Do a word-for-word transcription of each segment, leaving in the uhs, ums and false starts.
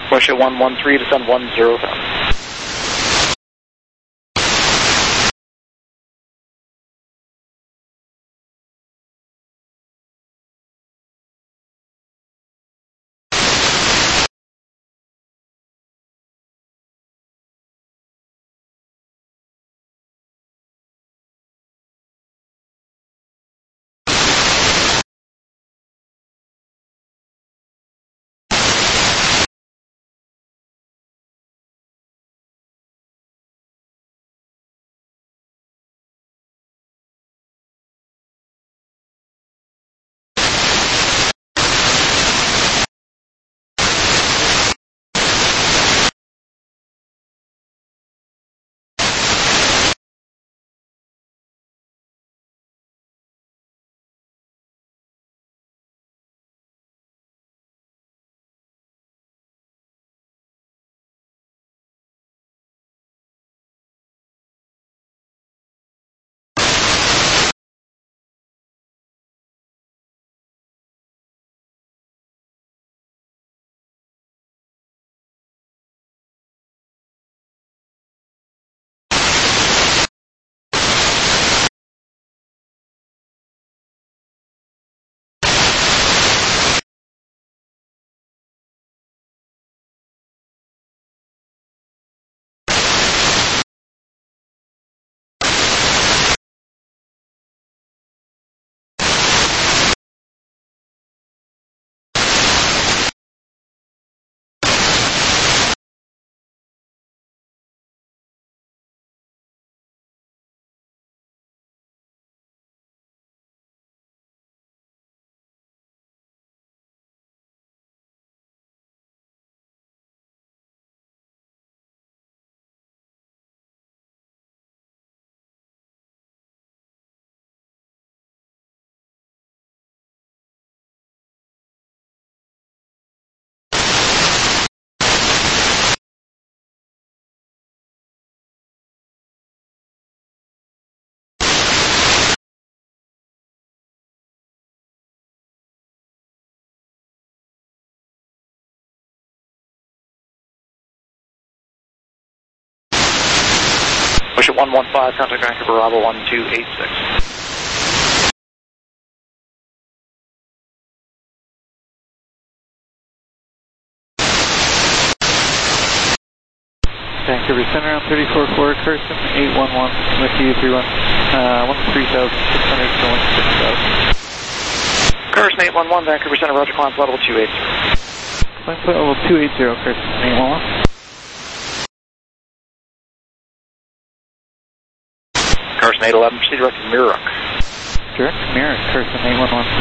Push at one one three, descend one zero thousand. Push at one one five, contact Vancouver Bravo one two eight six. Vancouver Center on thirty-four four, Carson eight one one, with you three one, uh, one three thousand six hundred, going six thousand. Carson eight one one, Vancouver Center, roger, climb flight level two eight zero. Climb flight level two eight zero, Carson eight one one. Carson eight eleven, proceed direct to Mirrock. Direct to Mirrock, Carson eight one one.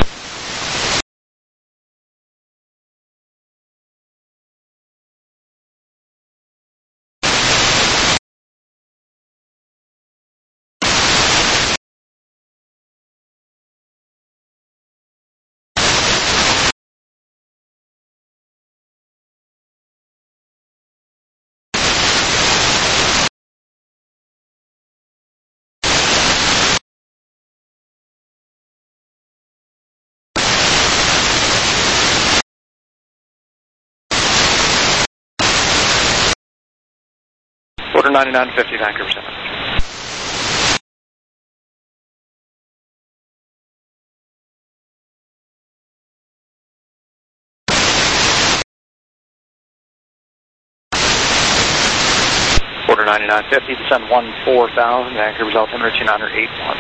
Order ninety-nine fifty, Vancouver Center. Order ninety-nine fifty, descend one four thousand, Vancouver's altimeter two nine eight one.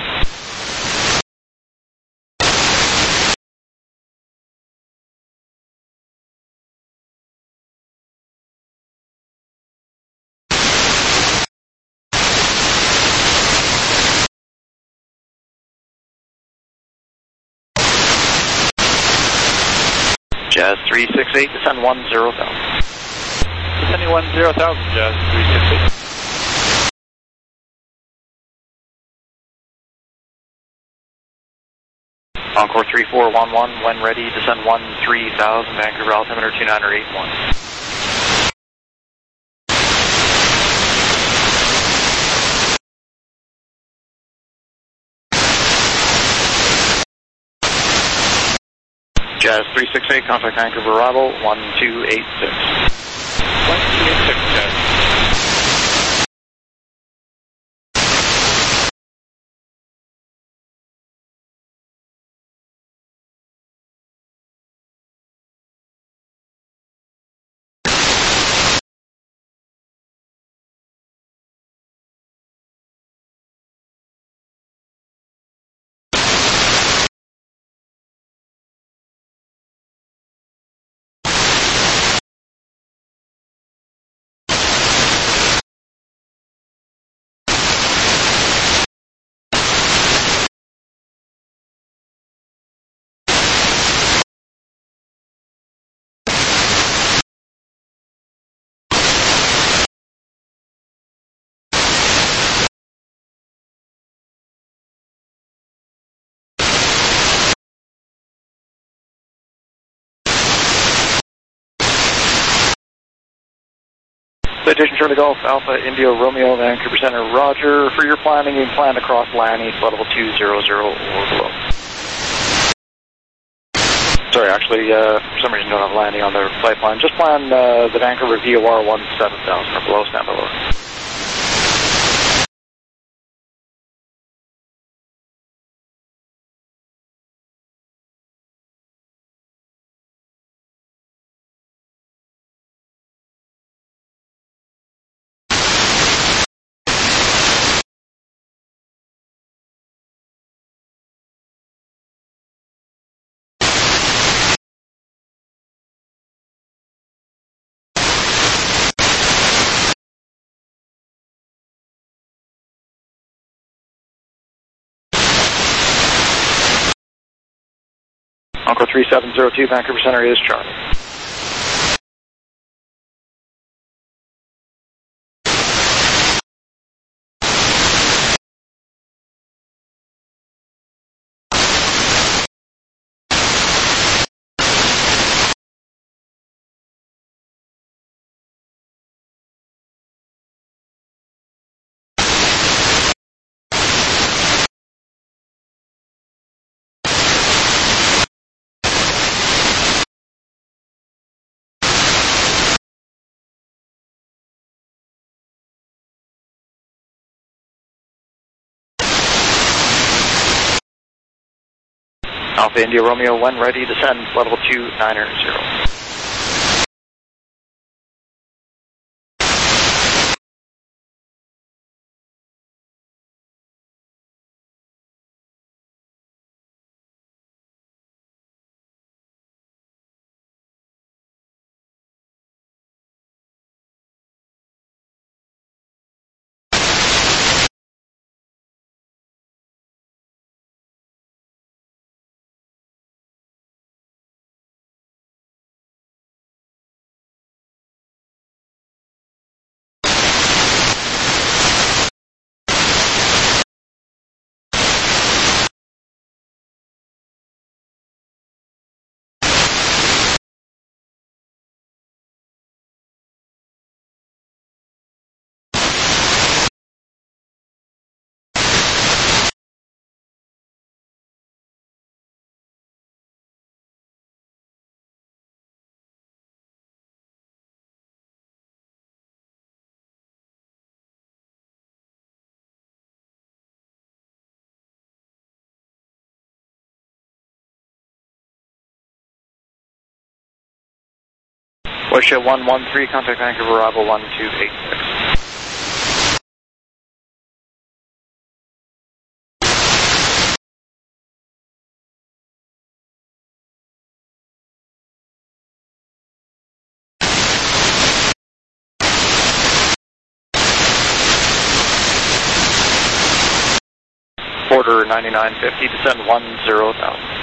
Jazz three six eight, descend one zero thousand. Descending one zero thousand, Jazz three six eight. Encore three four one one, when ready, descend one three thousand, Vancouver altimeter two nine eight one. Jazz three six eight, contact Vancouver Bravo one two eight six. Citation Charlie Golf, Alpha, Indio, Romeo, Vancouver Center, Roger. For your planning, you can plan across Lanny, level two zero zero or below. Sorry, actually, uh, for some reason, don't have landing on their flight plan. Just plan uh, the Vancouver V O R one seven thousand or below, stand by lower. Uncle three seven zero two, Vancouver Center is Charlie. Alpha India Romeo, when ready, descend level two niner zero. Wish one one three, contact Vancouver, Bravo one two eight six. Porter ninety-nine fifty, descend one zero thousand.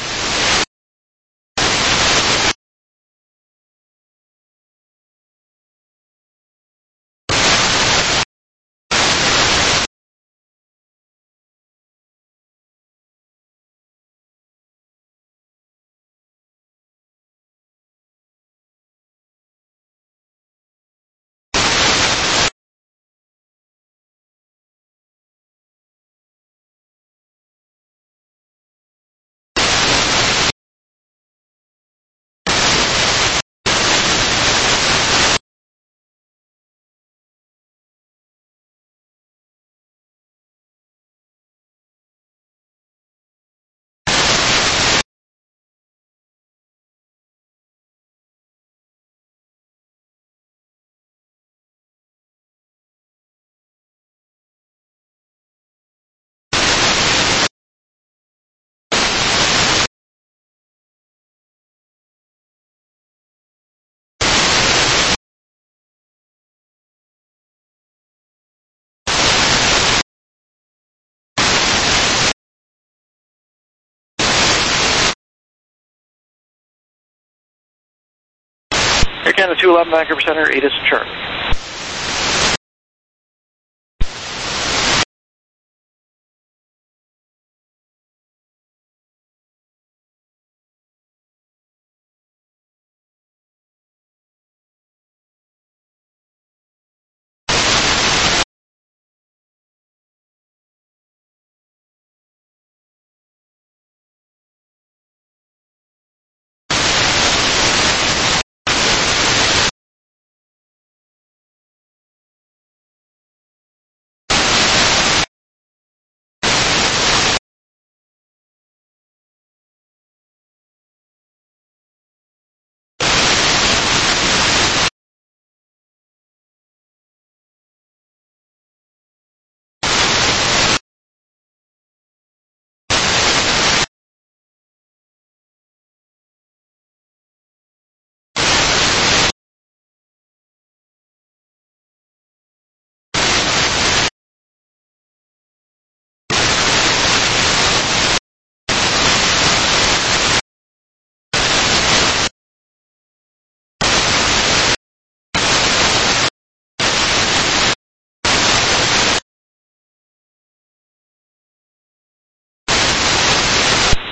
Air Canada two eleven, Vancouver Center, eight is Charlie.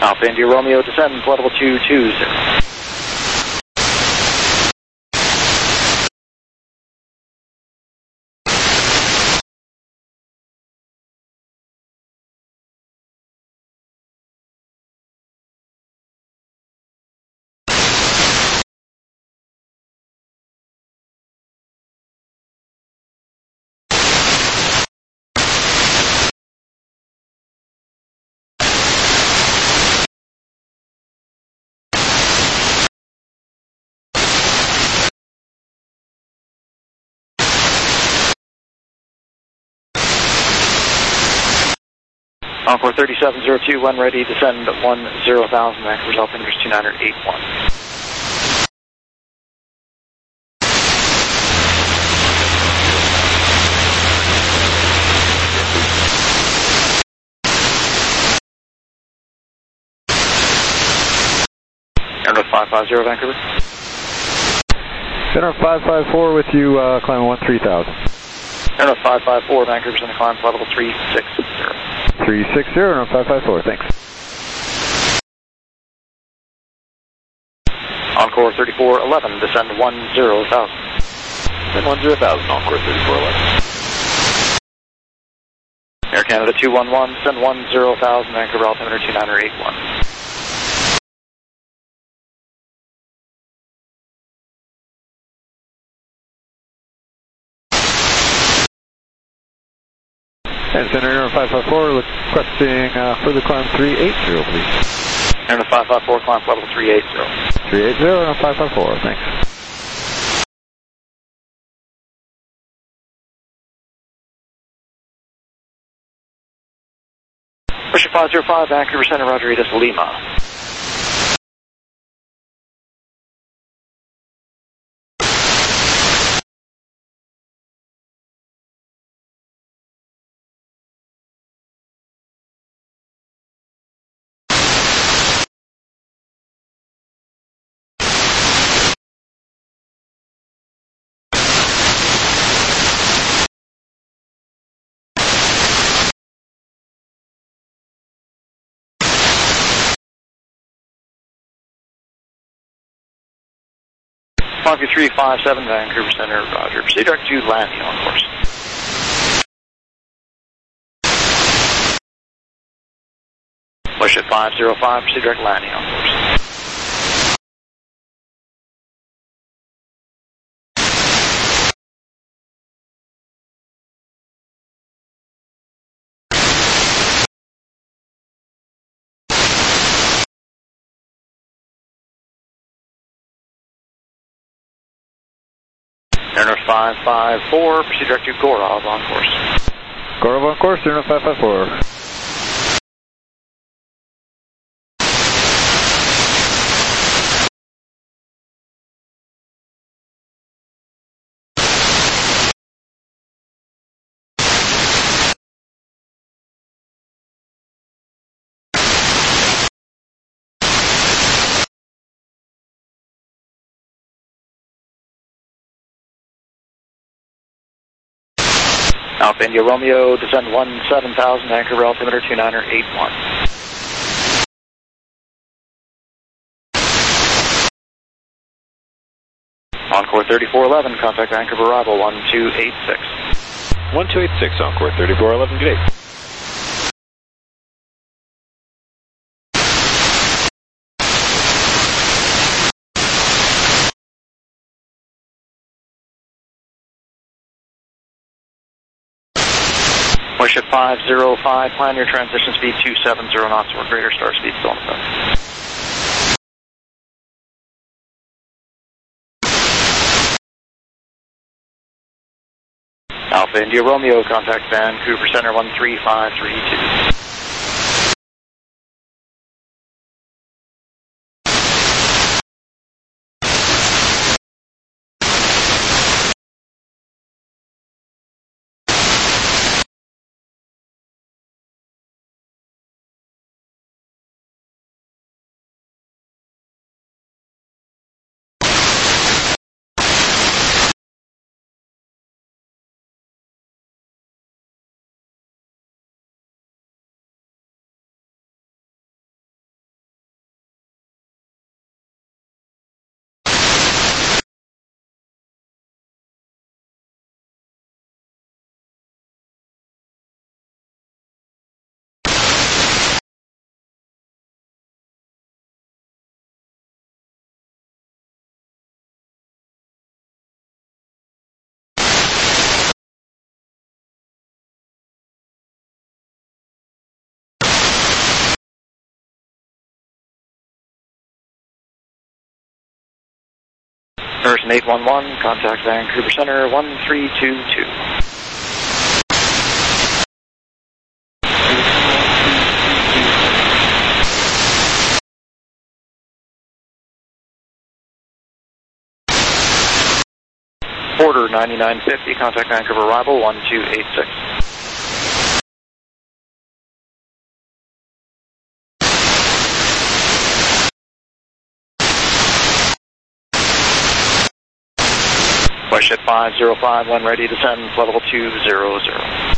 Alpha India Romeo, descend flight level two two zero. Encore thirty-seven zero two, when ready, descend one zero thousand, Vancouver's Alpha India two niner eight one. Airnote five five zero, Vancouver. Center five five four with you, uh, climbing one three thousand. Airnote five five four, Vancouver's going to climb flight level three six zero. three six zero, no five five four, thanks. Encore thirty-four eleven, descend one zero thousand. Descend one zero thousand, Encore thirty-four eleven. Air Canada two one one, descend one zero thousand, Vancouver altimeter two niner eight one. And Center five five four, requesting uh, further climb three eight zero, please. Airnote five five four, climb flight level three eight zero. three eight zero, no five five four, thanks. Russia five zero five, Vancouver Center, Roger, Edis Lima. Foxtrot three five seven, Vancouver Center, Roger. Proceed direct to landing on course. Push at five zero five, proceed direct landing on course. Airnote five five four, proceed direct to Gorov on course. Gorov on course, Airnote five five four. Alpha India Romeo, descend one seven thousand, Vancouver altimeter two niner eight one. Encore thirty-four eleven, contact Vancouver arrival one two eight six. one two eight six, Encore thirty-four eleven, good day. Wish at five zero five, plan your transition speed two seven zero knots or greater, star speed still in effect. Alpha India Romeo, contact Vancouver Center one three five three two. Harrison eight one one, contact Vancouver Center one three two two. Porter ninety-nine fifty, contact Vancouver arrival one two eight six. Westjet five zero five, when ready, descend level two zero zero.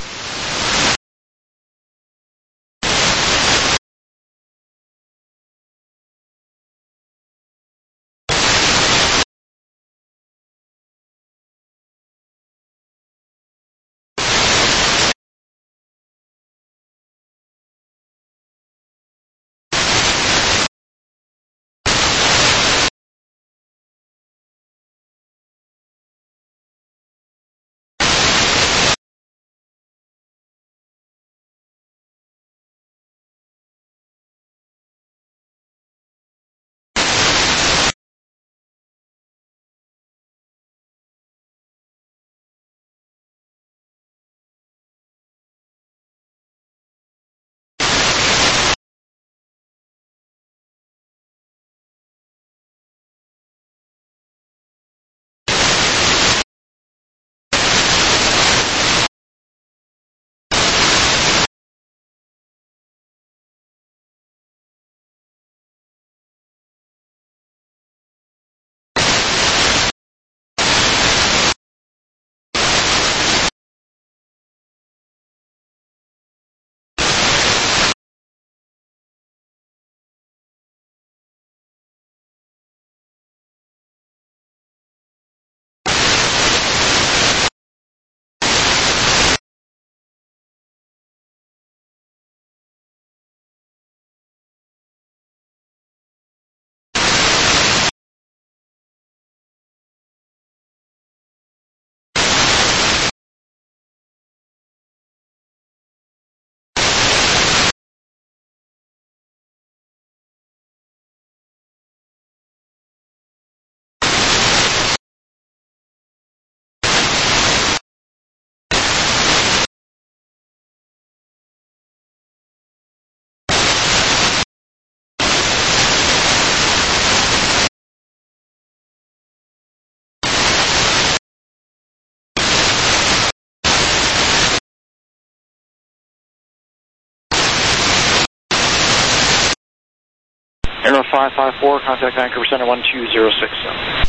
Aero five five four, contact Vancouver Center one two zero six seven.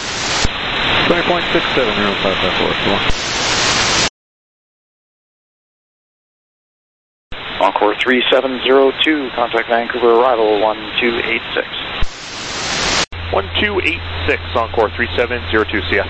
twenty point six seven, Aero five five four, come on. Encore three seven zero two, contact Vancouver arrival one two eight six. one two eight six, Encore three seven zero two, see ya.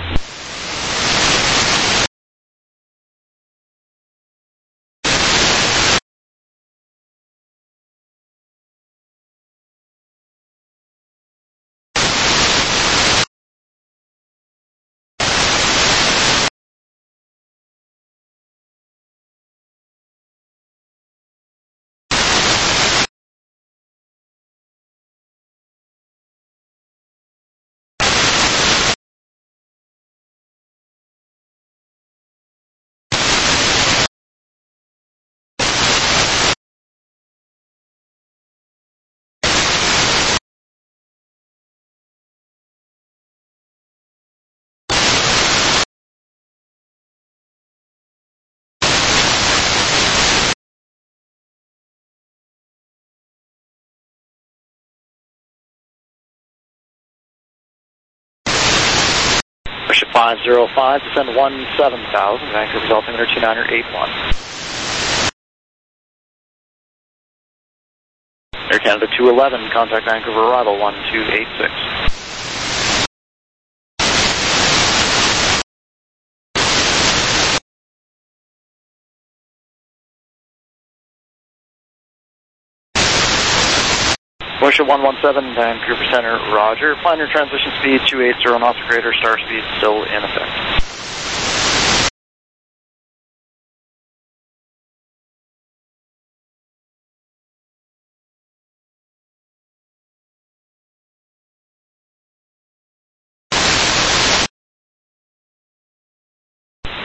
five zero five, descend one seven thousand, Vancouver's altimeter two niner eight one. Air Canada two eleven, contact Vancouver arrival one two eight six. Westjet one one seven, Vancouver Center, roger. Plan your transition speed two eight zero knots or greater, star speed still in effect.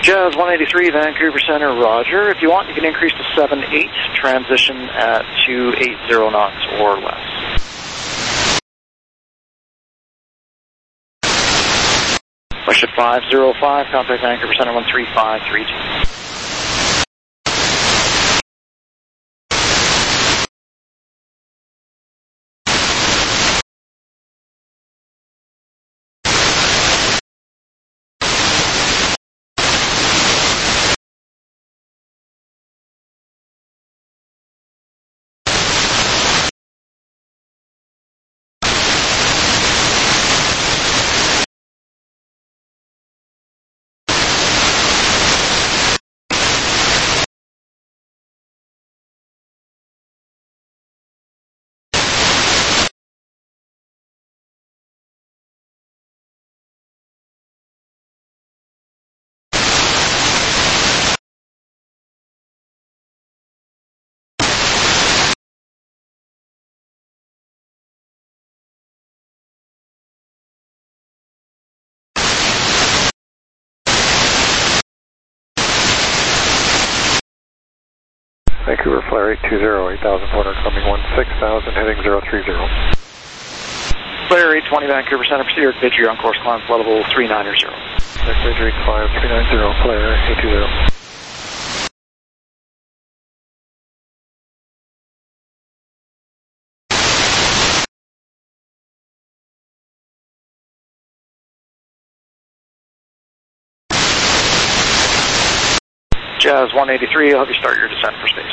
Jazz one eighty-three, Vancouver Center, roger. If you want, you can increase to seven eight, transition at two eighty knots or less. Wish at five zero five, contact Vancouver Center one three five three two. Vancouver Flyer eight two zero, eight thousand four hundred, coming one six thousand, heading zero three zero. Flyer eight twenty, Vancouver Center, proceed to Vidgery on course climb level three nine zero. Vidgery climb three nine zero, Flyer eight two zero. Jazz one eighty-three, I'll have you start your descent for space.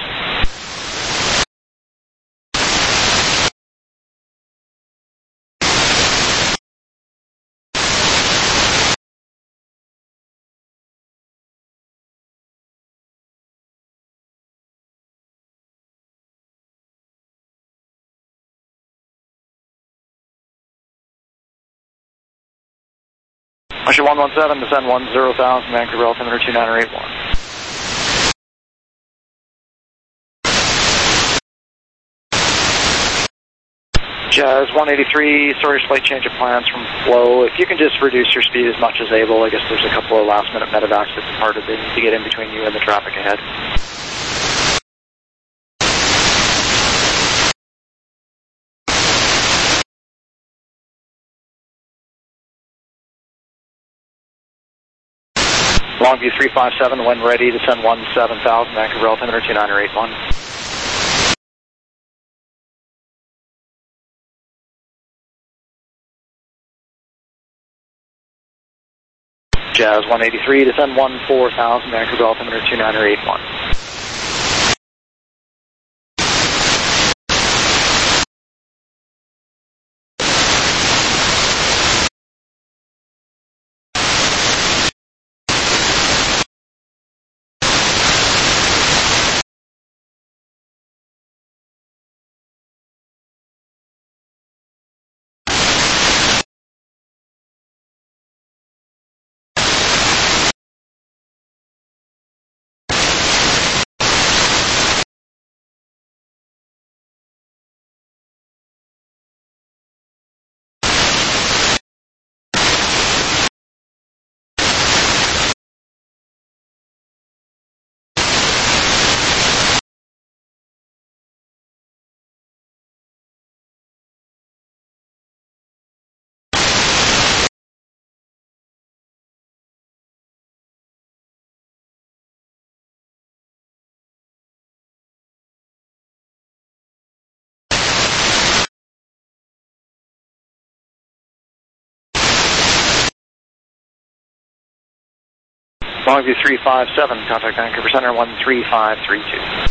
Russia one one seven, descend one zero thousand, Vancouver altimeter two nine eight one. Jazz one eighty-three, sorry, slight change of plans from flow. If you can just reduce your speed as much as able, I guess there's a couple of last minute medevacs that departed that need to get in between you and the traffic ahead. Longview three five seven, when ready, descend one seven thousand, Vancouver altimeter two nine eight one. Jazz one eighty-three, descend one four thousand, Vancouver altimeter two nine eight one. Longview three five seven, contact Vancouver Center one three five three two.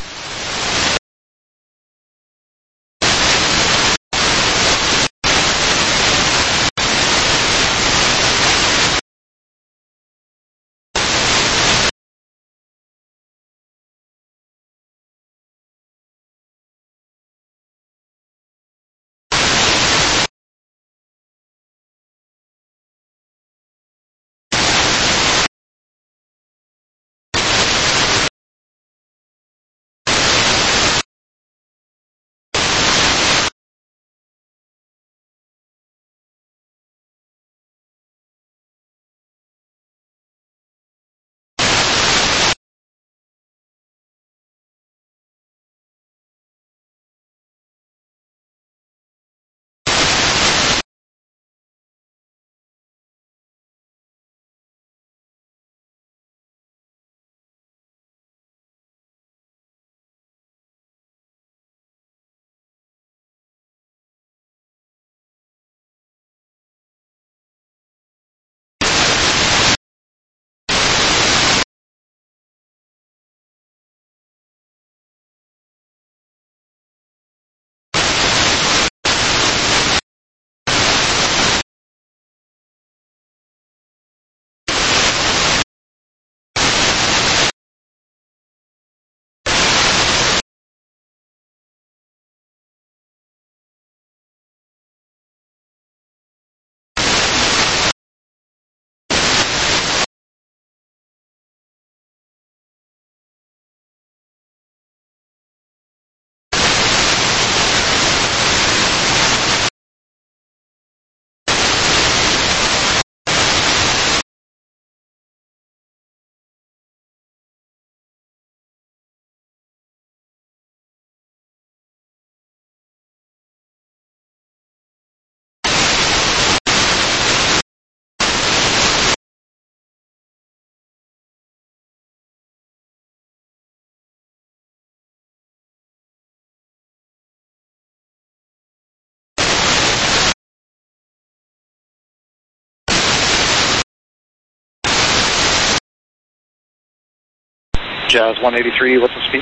Jazz one eighty-three, what's the speed?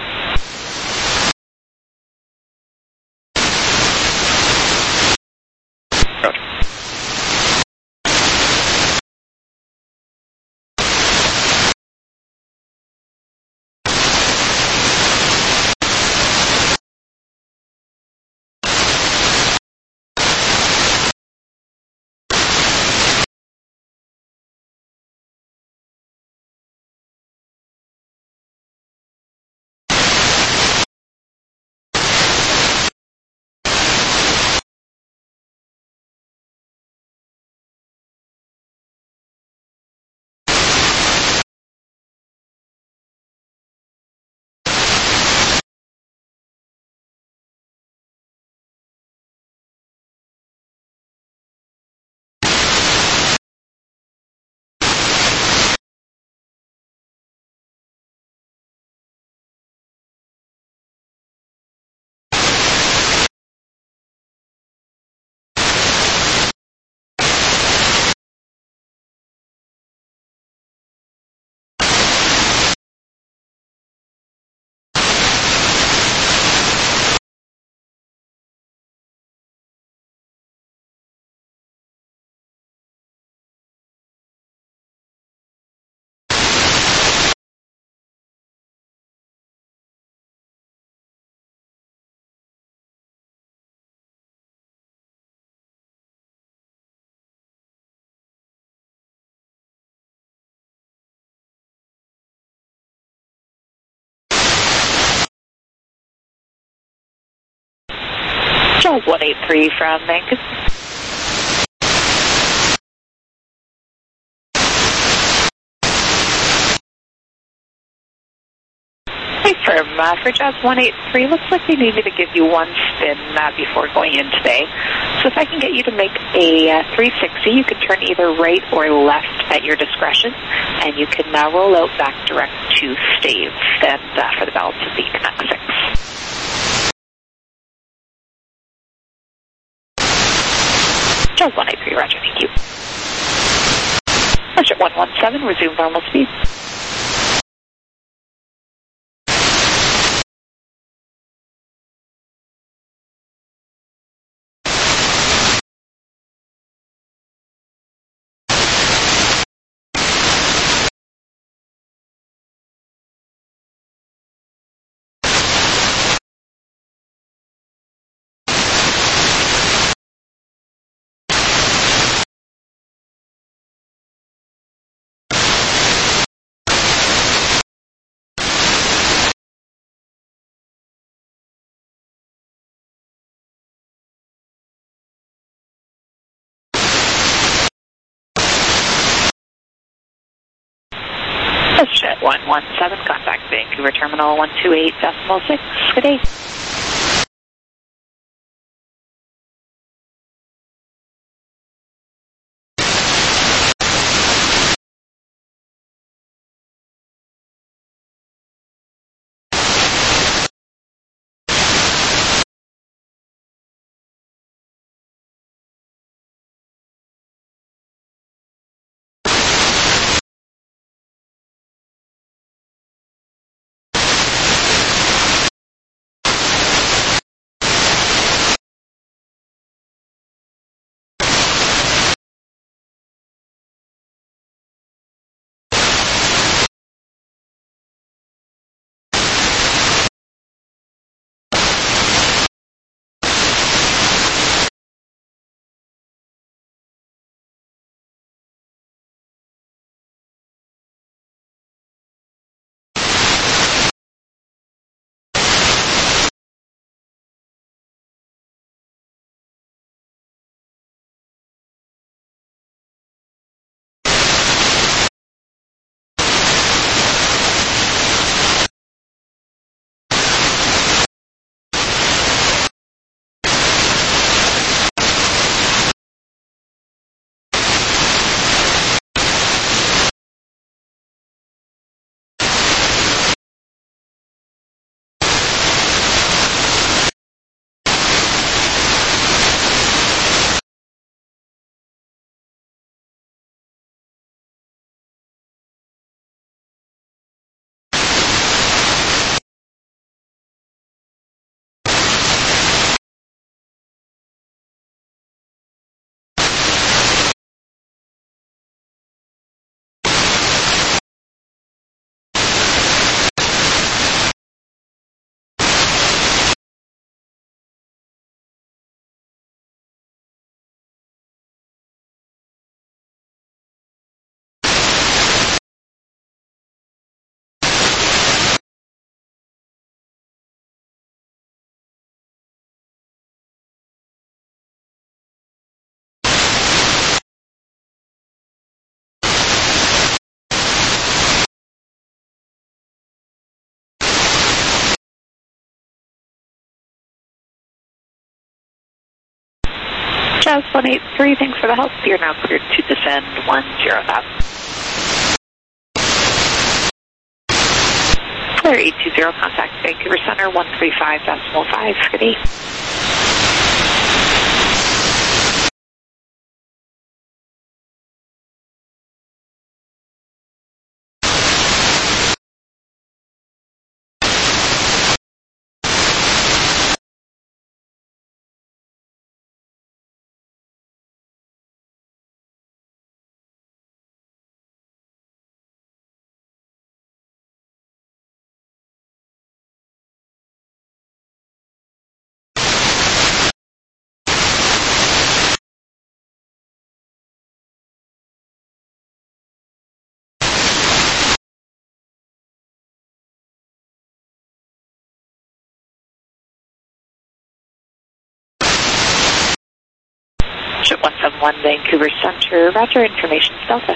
Roger. Jazz one eighty-three from Vancouver. Hey, firm, uh, for Jazz one eighty-three, looks like they need me to give you one spin uh, before going in today. So if I can get you to make a uh, three sixty, you can turn either right or left at your discretion, and you can uh, roll out back direct to Staves and uh, for the balance of the Connect six. Jazz one eighty-three, roger, thank you. Roger, one one seven, resume normal speed. Jet one one seven, contact Vancouver Terminal one two eight decimal six. Good day. Jazz one eight three, thanks for the help. You're now cleared to descend one zero thousand. Clear eight two zero, contact Vancouver Center one three five decimal five. Good day. one seven one Vancouver Center, roger, information Delta.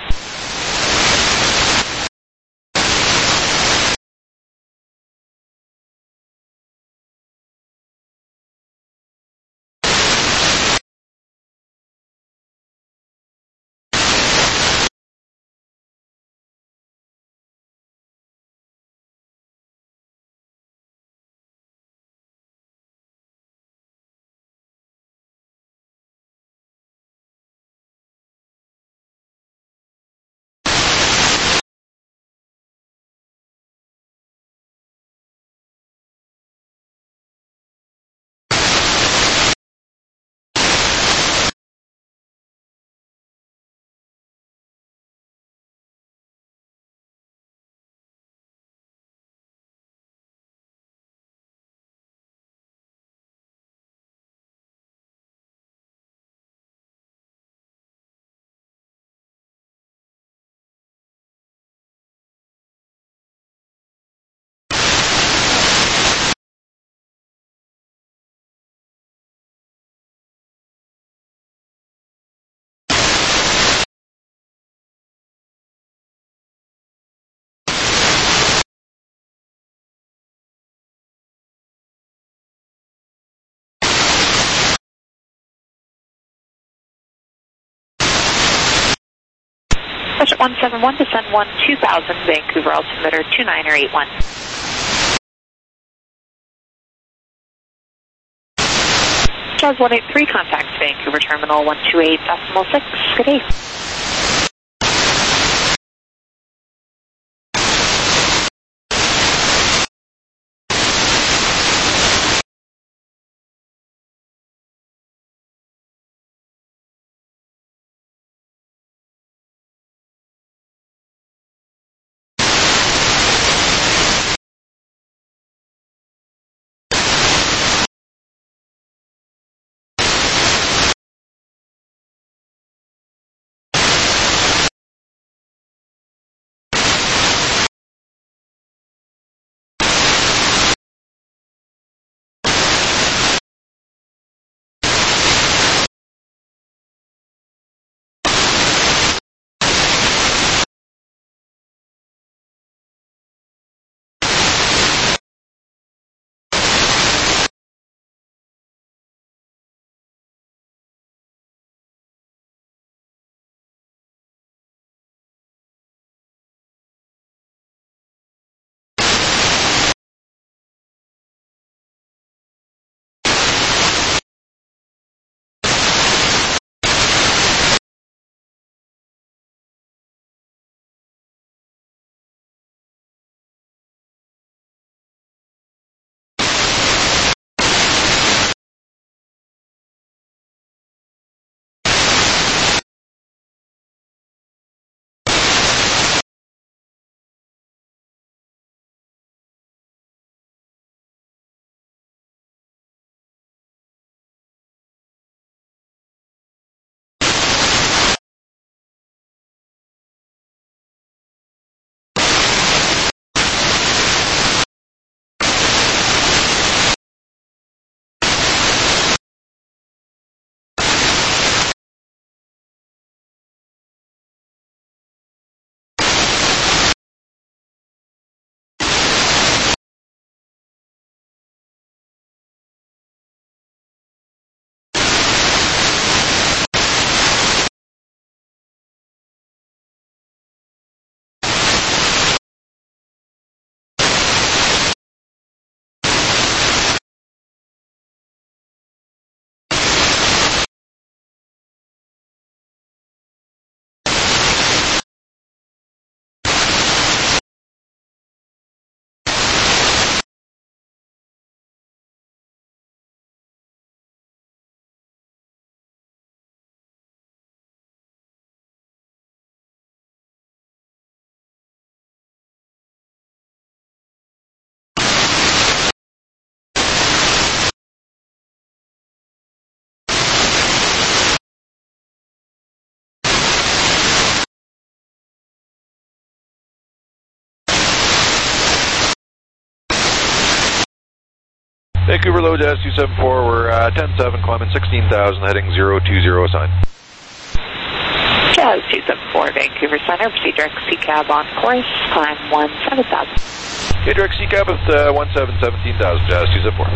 Budget one seven one, descend one two thousand, Vancouver altimeter two nine or eight one. Jazz one eight three, contact Vancouver terminal one two eight decimal six. Good day. Vancouver low Jazz two seven four, we're uh, ten seven, climbing sixteen thousand, heading zero two zero sign. Jazz two seven four, Vancouver Center, proceed direct C cab on course, climb one seven thousand. Okay, direct C cab at uh, one seven, seventeen thousand, Jazz two seven four.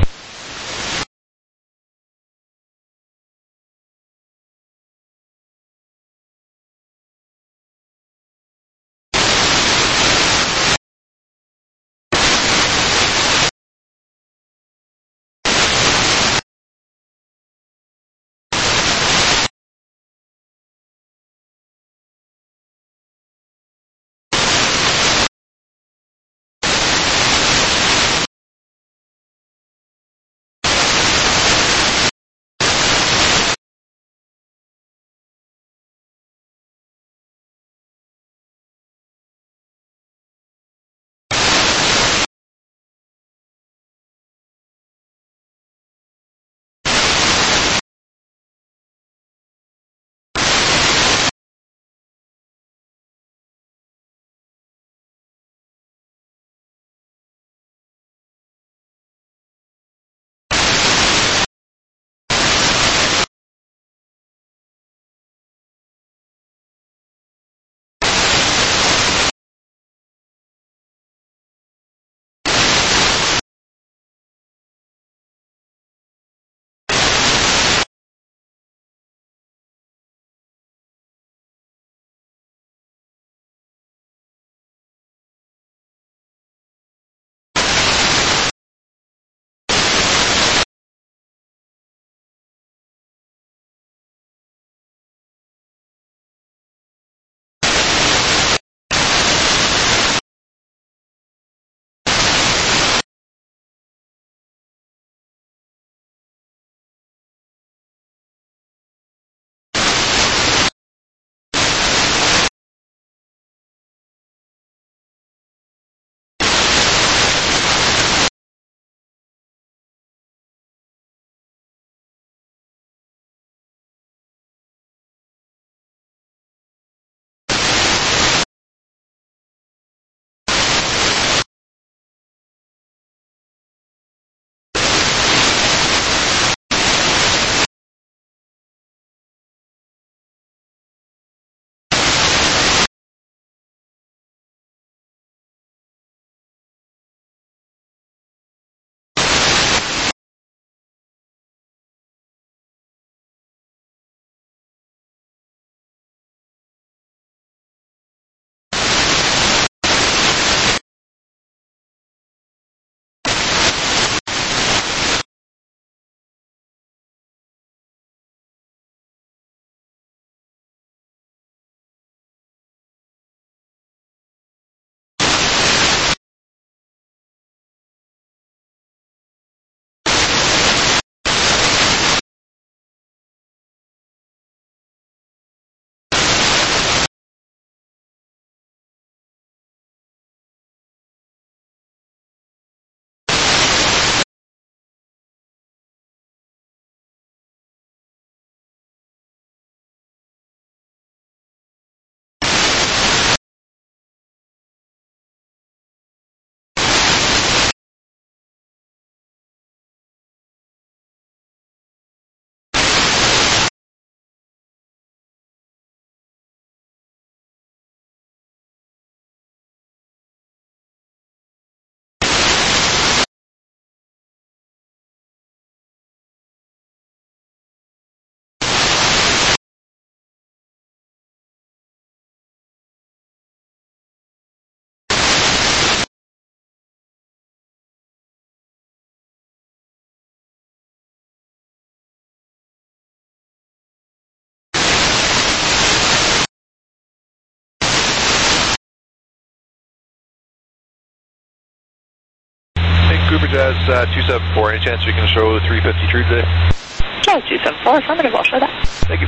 Vancouver Jazz uh, two seven four, any chance we can show the three fifty true today? Jazz two seven four, affirmative, I'll show that. Thank you.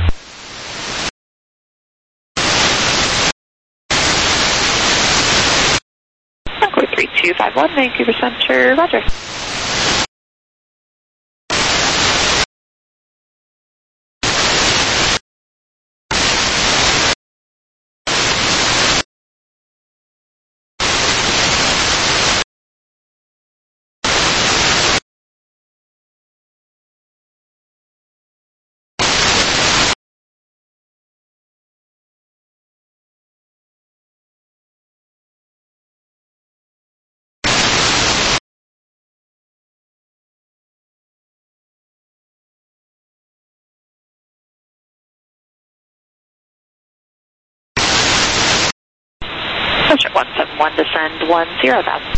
Concord three two five one, Vancouver Center, roger. one seven one, descend one zero thousand.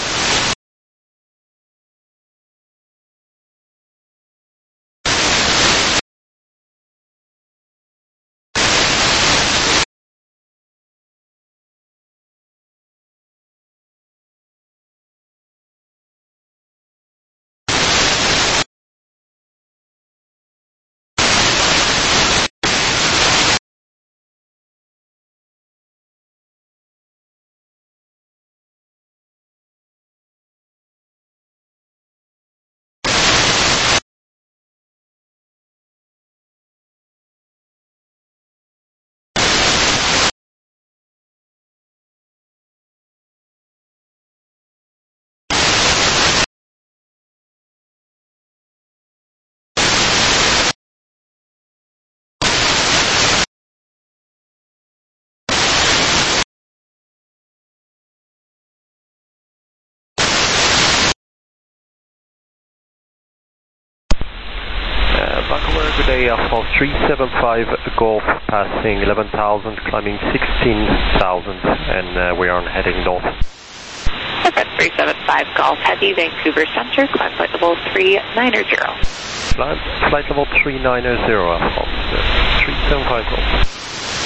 Vancouver, good day, Alpha three seven five Golf, passing eleven thousand, climbing sixteen thousand, and uh, we are heading north. Perfect, three seven five Golf, Heavy, Vancouver Center, climb flight level three nine zero. Flight, flight level three nine zero, Alpha three seven five Golf.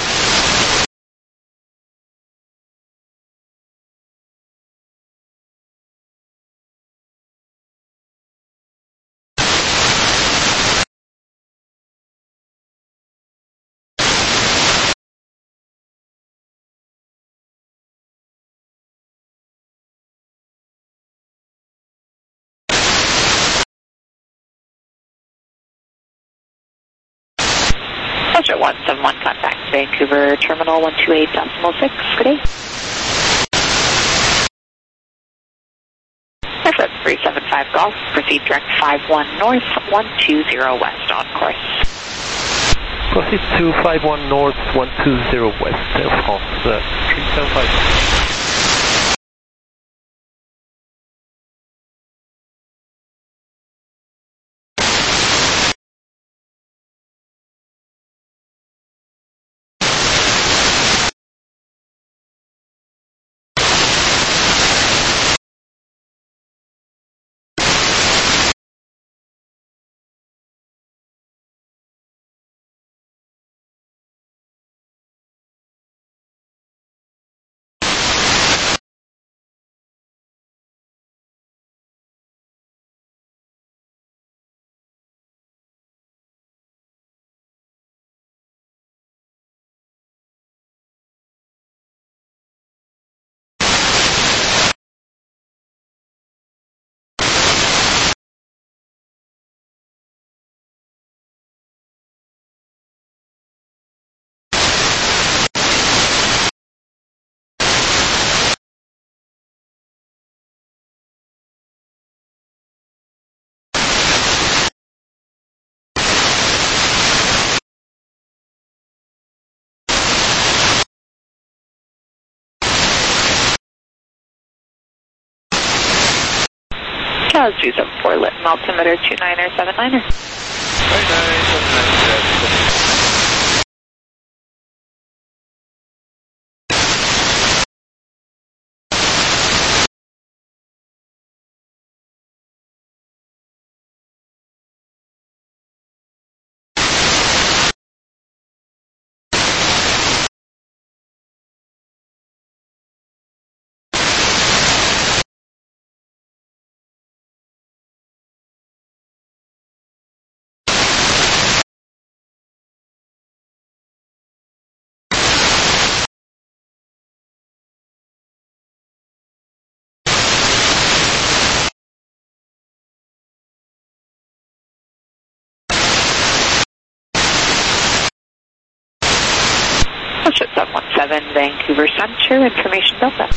Pleasure one seven one, contact Vancouver Terminal one two eight decimal six, good day. Perfect, three seven five Golf, proceed direct five one north, one two zero west on course. Proceed to five one north, one two zero west, Air France uh, three seven five. Charles two seven four, Lytton, altimeter two niner seven niner. nine nine seven nine. seven one seven, Vancouver Center, information Delta.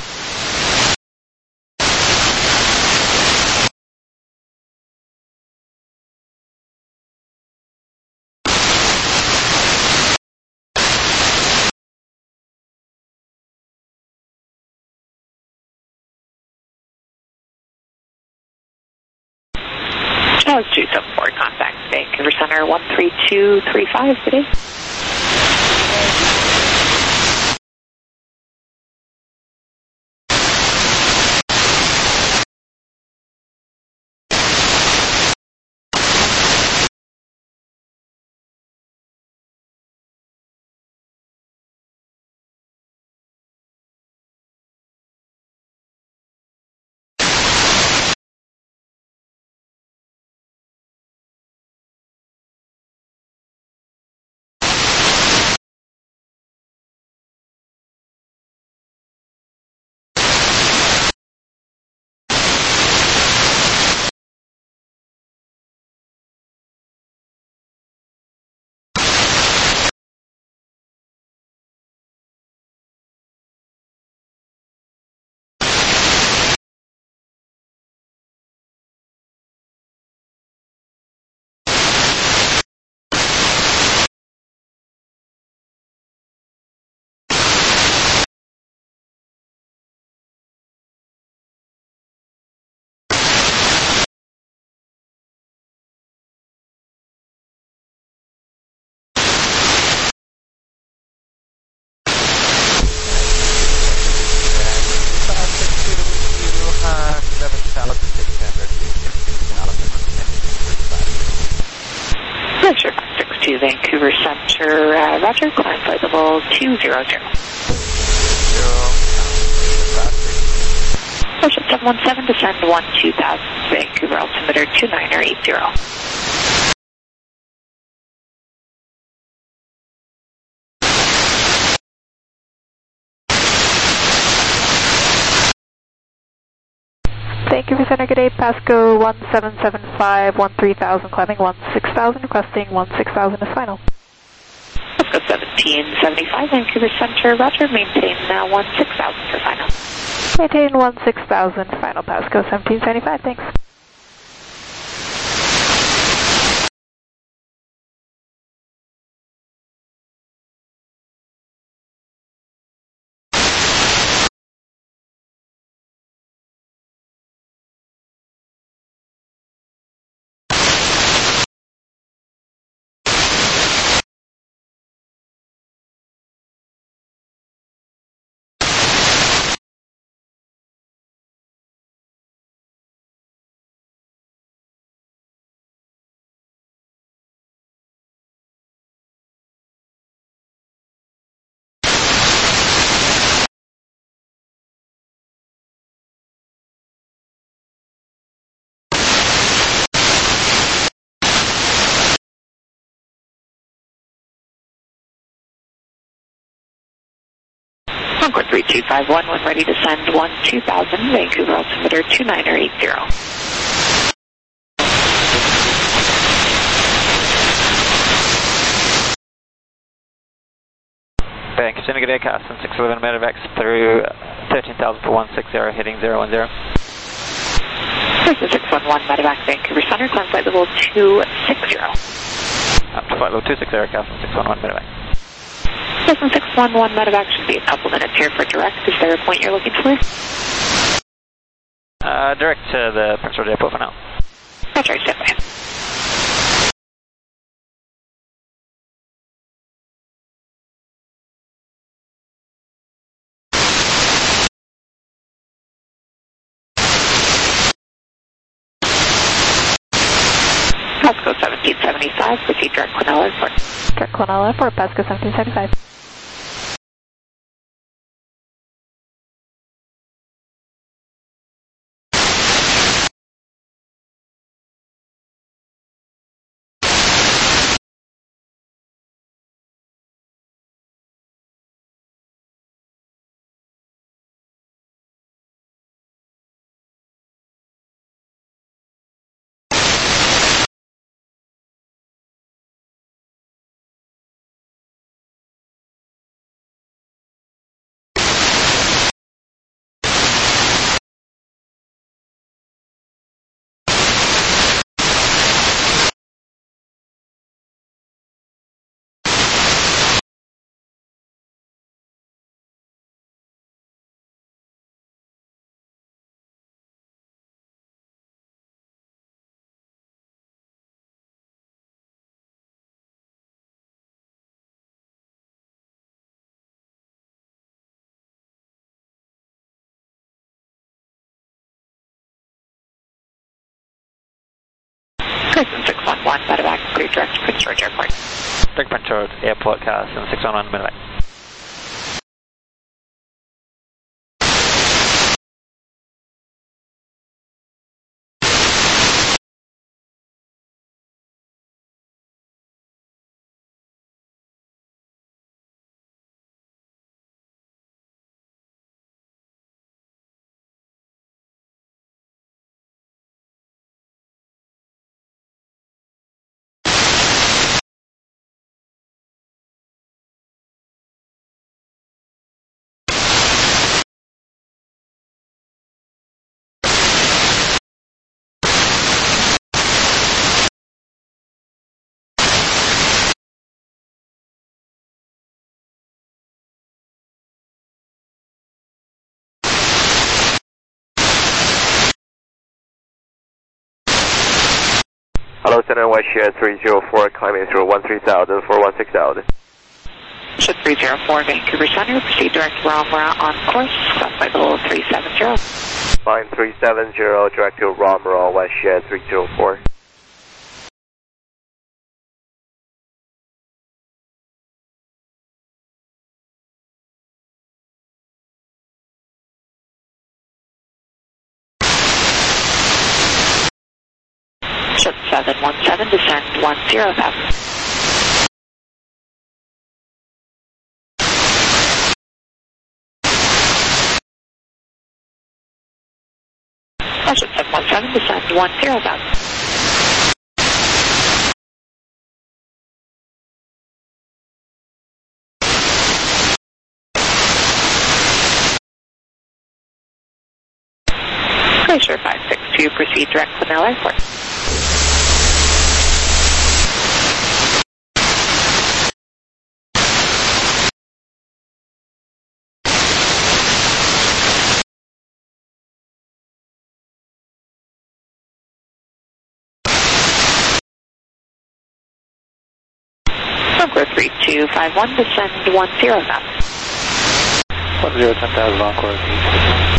Charles two seven four, contact Vancouver Center one three two three five today. Center, uh, Roger, climb flight level two zero zero. Ocean seven one seven, descend one two thousand, Vancouver altimeter two niner eight zero. Vancouver Center, good day, Pasco one seven seven five, one three thousand, climbing one six thousand, requesting one six thousand is final. Pasco seventeen seventy-five, Vancouver Center, Roger, maintain uh, one six thousand for final. Maintain one six thousand, final Pasco seventeen seventy-five, thanks. Concord three two five one, when ready to send one two thousand, Vancouver altimeter two niner eight zero. Vancouver Center, good day, Castle six eleven medevacs through thirteen thousand for one six zero, heading zero one zero. Cruiser six one one, medevac Vancouver Center, climb flight level two six zero. Up to flight level two six zero, Castle six one one medevac. Cessna six one one, medevac should be a couple minutes here for direct. Is there a point you're looking for? Uh, direct to the Prince George Airport for now. That's right, step by. Pasco seventeen seventy-five, proceed direct Quesnel Airport. Direct Quesnel Airport, Pasco seventeen seventy-five. Cessna six one one, medevac, clear direct to Prince George Airport. Direct Prince George Airport, Castle six one one medevac. Hello, Center West Shed three zero four, climbing through one three thousand for one six thousand. Shed three zero four, Vancouver Center, proceed direct to Romuald on course, climb flight level three seven zero. Climb three seven zero, direct to Romuald, West Shed three zero four. seven one seven, descend one zero thousand. Caution seven one seven, descend one zero thousand. Glacier five six two, proceed direct to Manila Airport. Encore three two five one, descend one zero thousand. one zero ten thousand, Encore eight.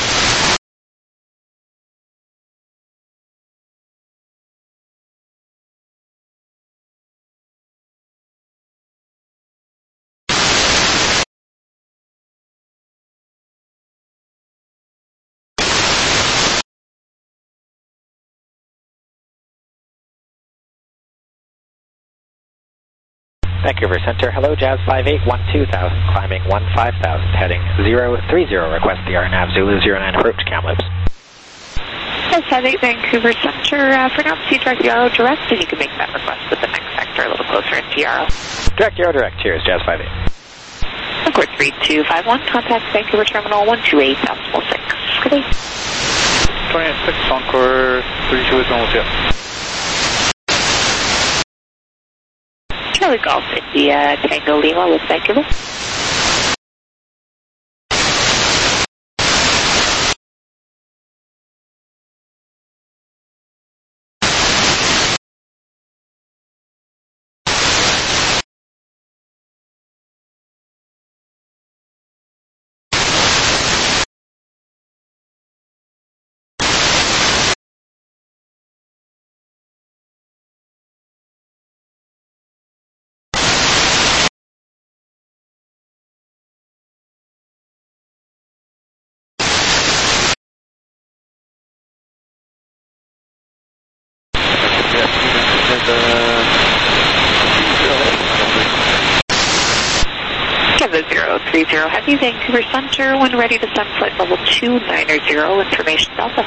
Vancouver Center, hello, Jazz five eight one two thousand, climbing one five thousand, heading zero three zero, request the R NAV Zulu zero nine approach, Kamloops. Jazz five eight Vancouver Center, uh, for now, proceed direct Yarrow direct, and you can make that request with the next sector a little closer into Yarrow. Direct Yarrow direct, cheers, Jazz five eight. Encore three two five one, contact Vancouver Terminal one two eight, decimal six. Good day. twenty-eight six, Encore three two eight, normal two. Charlie Golf India Tango Lima with Vancouver. Kevin zero three zero, Heavy Vancouver Center, when ready to send flight level two nine zero, information Delta.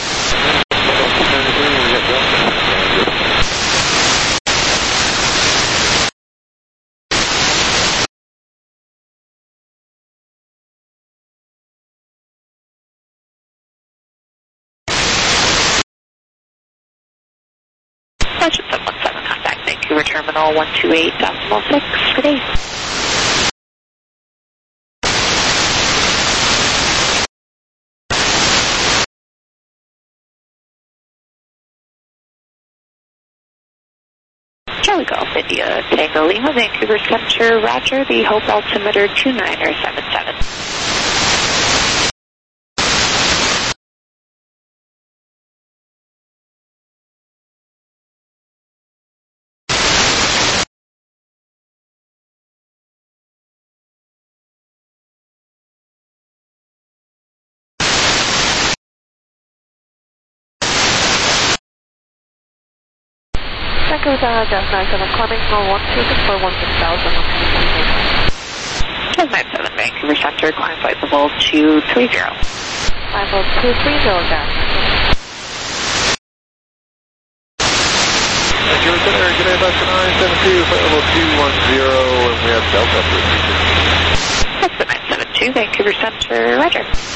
Roger, seven one seven, contact Vancouver Terminal one two eight, decimal six. Good day. Charlie Golf India Tango Lima, Vancouver Center, Roger, the Hope altimeter two nine seven seven. Vancouver Jazz nine seven, climbing from one two six four one six thousand. Jazz nine seven, Vancouver Center, climb flight level two three zero. Climb level two three zero, Jazz. Vancouver Center, good day, Buster nine seven two, flight level two one zero, and we have Delta for That's the nine seven two, Vancouver Center, Roger.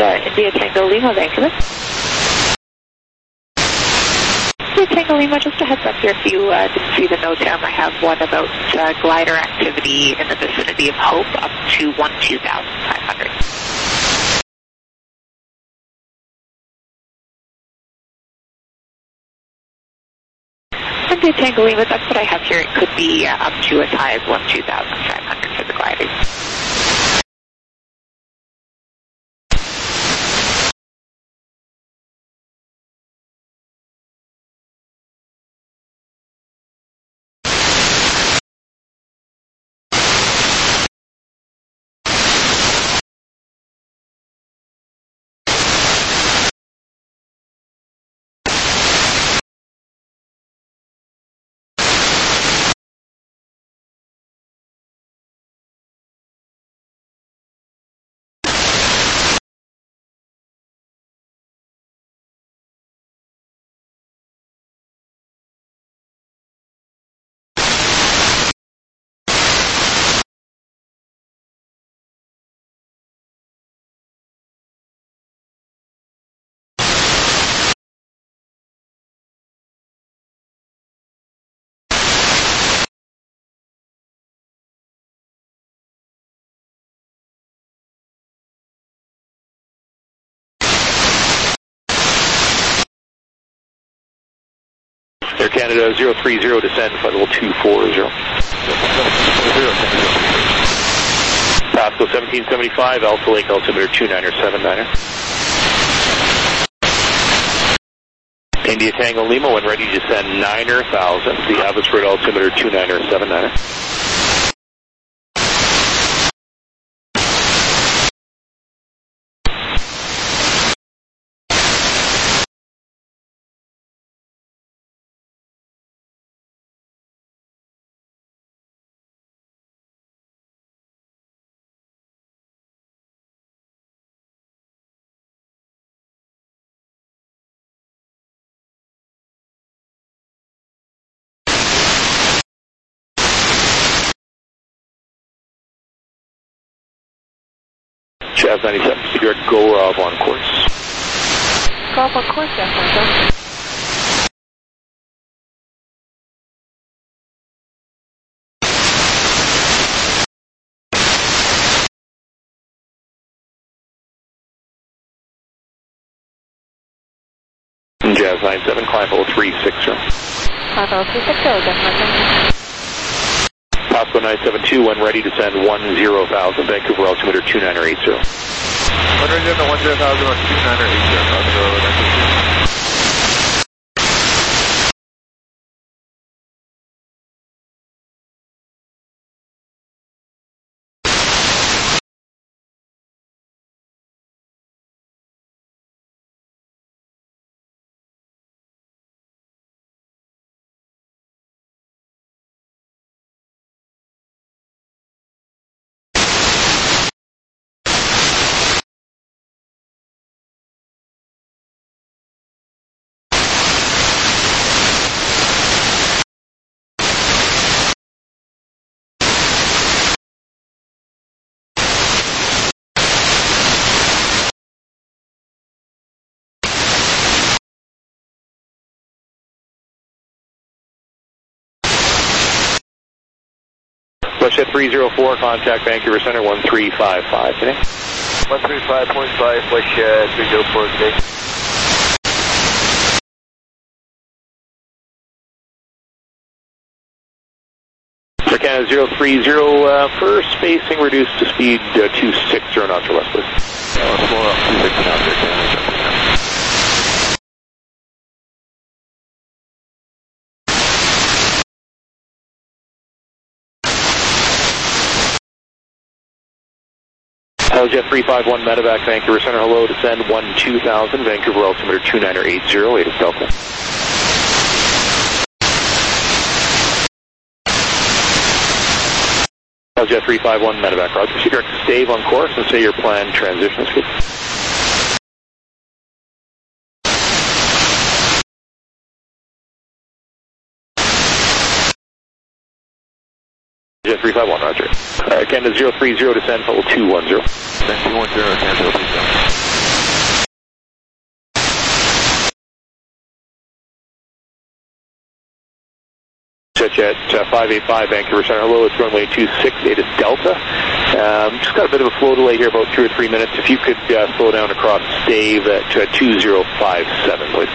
uh, India Tango Lima, Vancouver. India Tango Lima, just a heads up here if you uh, didn't see the NOTAM, I have one about uh, glider activity in the vicinity of Hope up to twelve thousand five hundred. India Tango Lima, that's what I have here. It could be uh, up to as high as twelve thousand five hundred for the gliders. Air Canada zero three zero, descend, flight level two four zero. Pasco seventeen seventy-five, Alpha Lake, altimeter two niner seven niner. India Tango Lima, when ready, descend niner thousand, the Abbotsford altimeter two niner seven niner. Jazz ninety-seven, Spirit, go Rob on course. Go up on course, Jazz ninety-seven. Jazz ninety-seven, climb level three six zero. Climb level three six zero, Jazz ninety-seven. Pasco nine seven two, when ready, descend ten thousand, Vancouver altimeter two niner eight zero. When ready, descend ten thousand on two niner eight zero. WestJet three zero four, contact Vancouver Center one three five five today. one three five point five, WestJet three zero four today. Air Canada zero three zero, uh, first spacing reduced to speed uh, two six zero knots or less, please. Uh, slow up, two sixty knots, Air Canada. Jet three five one, Medevac, Vancouver Center, hello, descend twelve thousand, Vancouver altimeter two niner eight zero, eight is Delta. Jet three five one, Medevac, roger. Proceed direct to stave on course and say your planned transition speed. Jet three five one, roger. Alright, Canada zero three zero, descend, level two one zero. Descend two one zero, Canada zero three zero. Jet uh, five eight five, Vancouver Center. Hello, it's runway two six eight, it's Delta. Um, just got a bit of a flow delay here, about two or three minutes. If you could uh, slow down across Stave at uh, two zero five seven, please.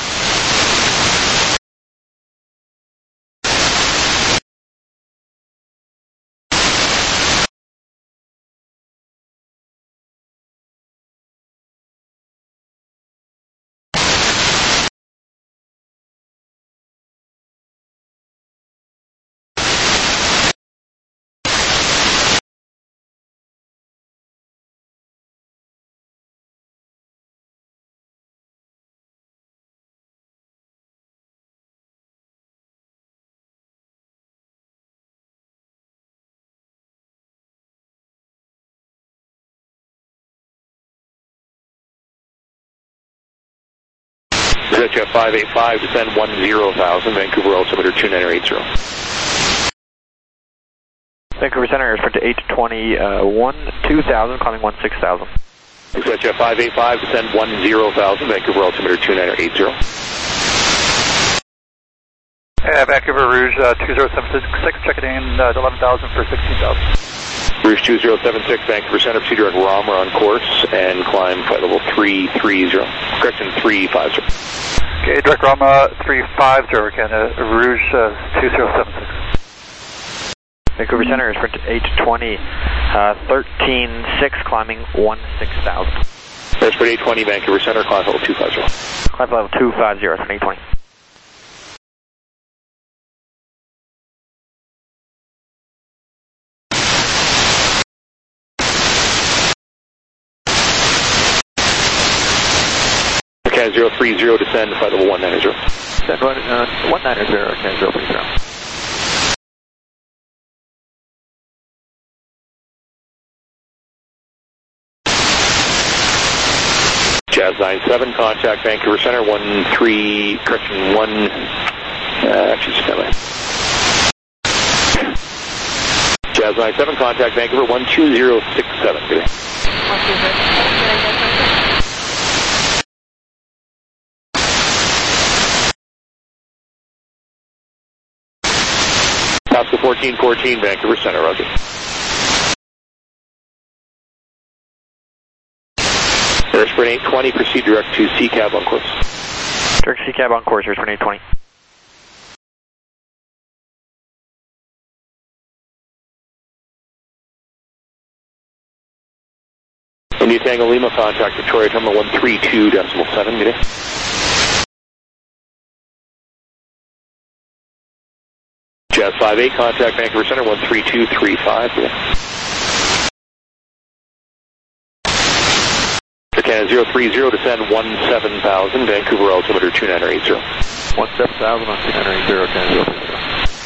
Jet five eight five, descend one zero thousand, Vancouver altimeter two nine eight zero. Vancouver Center, air sprint to eight twenty, uh, one two thousand, climbing one six thousand. Jet five eight five, descend one zero thousand, Vancouver altimeter two nine eight zero. Uh, Vancouver Rouge uh, two zero seven six, checking in uh, eleven thousand for sixteen thousand. Rouge two zero seven six, Vancouver Center, proceed direct ROM, we're on course, and climb flight level three three zero. Correction, three five zero. Okay, direct ROM uh, three five zero, Canada, Rouge uh, two zero seven six. Vancouver Center, air sprint to eight twenty, uh, thirteen six, climbing one six thousand. Air sprint eight twenty, Vancouver Center, climb level two five zero. Climb level two five zero, eight twenty. zero three zero, descend flight level one nine zero. Descend one, uh, one nine zero, Can zero three zero. Jazz nine seven, contact Vancouver Center, one three, correction, one, uh, actually, stand by. Jazz nine seven, contact Vancouver, one two zero six seven, good day. Oscar fourteen fourteen, Vancouver Center, roger. Air sprint eight twenty, proceed direct to C CAB on course. Direct C CAB on course, air sprint eight twenty. India Tango Lima, contact Victoria Terminal one three two decimal seven, good day. Jazz five eight, contact Vancouver Center, one three two three five. Canada zero three zero, descend one seven thousand, Vancouver altimeter two nine eight zero. one seven thousand on two nine eight zero, Canada zero three zero.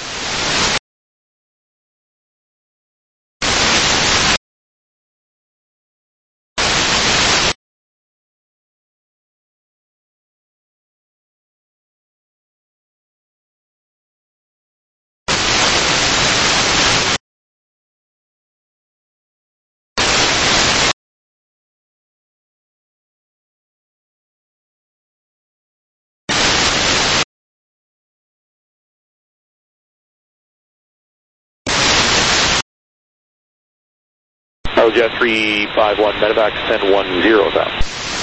Jet three five one, medevac, descend one zero thousand.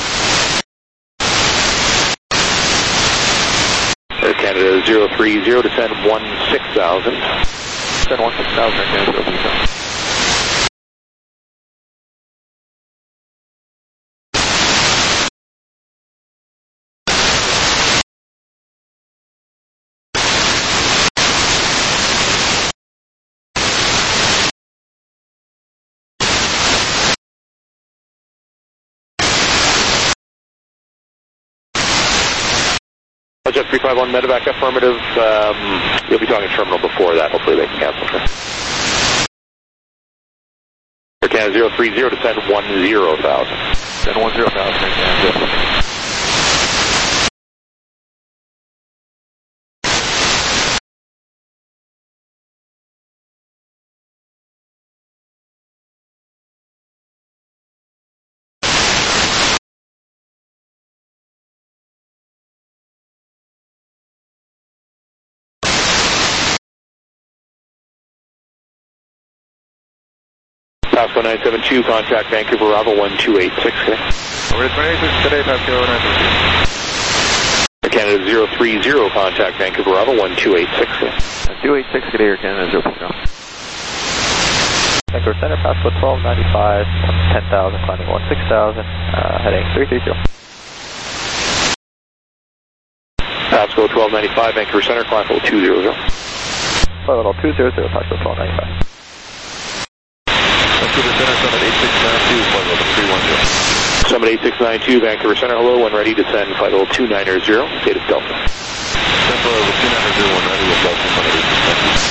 Air Canada zero three zero, descend one six thousand. Descend one six thousand, Air Canada zero three zero. Jet three five one, medevac, affirmative. Um, you'll be talking terminal before that. Hopefully they can cancel for. Air Canada zero three zero, descend one zero thousand. Descend one zero thousand, Air Canada. Pasco nine seven two, contact Vancouver Bravo one two eight six. Okay. Over to twenty eight six today, Pasco nine seven two. Canada zero three zero, contact Vancouver Bravo one two eight six. Okay. two eight six, good Air Canada zero three zero. Vancouver Center, Pasco twelve ninety-five, ten thousand, climbing one six thousand, uh, heading three three zero. Pasco twelve ninety-five, Vancouver Center, climb level two zero zero. Flight level two zero zero, Pasco twelve ninety-five. Vancouver Center, Summit eight six nine two, flight level three one zero. Summit eight six nine two, Vancouver Center, hello, when ready, descend flight level two nine zero, status Delta. Descend flight level two nine zero, when ready, with Delta, Summit eight six nine two.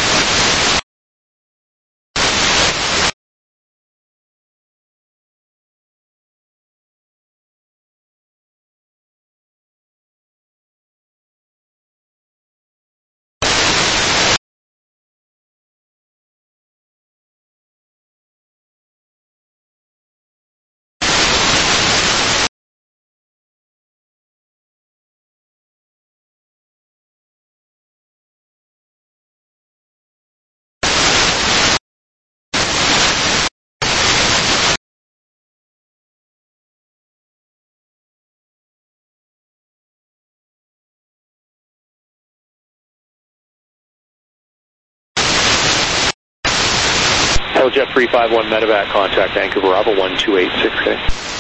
Jet three five one medevac, contact Vancouver Bravo one two eight six. Okay.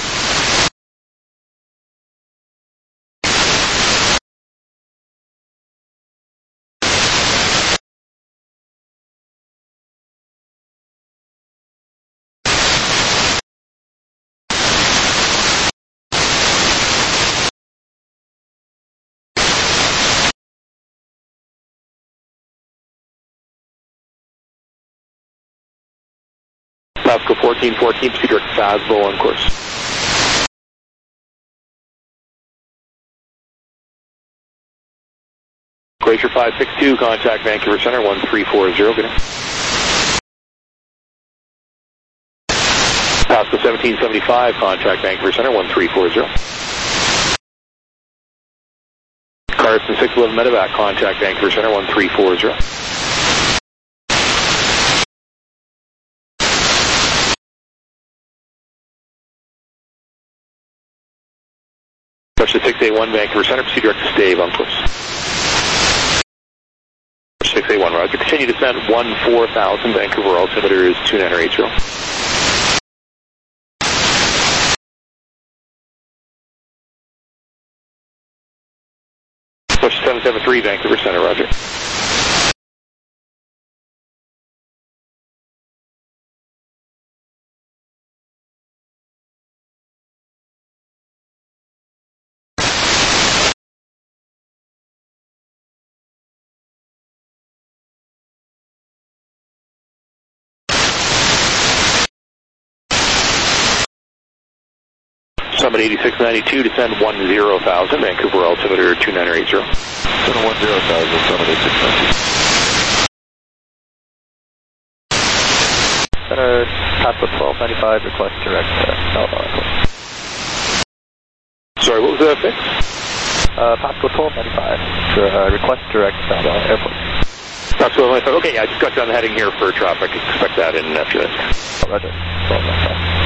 Pasco fourteen fourteen, proceed direct to Fasbo on course. Glacier five six two, contact Vancouver Center one three four zero, good day. Pasco seventeen seventy-five, contact Vancouver Center one three four zero. Carson six eleven medevac, contact Vancouver Center one three four zero. six eight one, Vancouver Center, proceed direct to Stave on course. six eight one, roger. Continue descent one four thousand, Vancouver altimeter is two nine eight zero. Push seven seven three, Vancouver Center, roger. Summit eighty-six ninety-two, descend one zero thousand, Vancouver altimeter two nine eight zero. Descend one zero thousand, Summit eighty-six ninety-two. Center, Pasco twelve ninety-five, request direct to Alpha. Sorry, what was that fix? Uh, Pasco twelve ninety-five, uh, request direct to Alpha Airport. Pasco twelve ninety-five, okay, yeah, I just got you on the heading here for traffic. Expect that in a few minutes. Oh, roger, twelve ninety-five.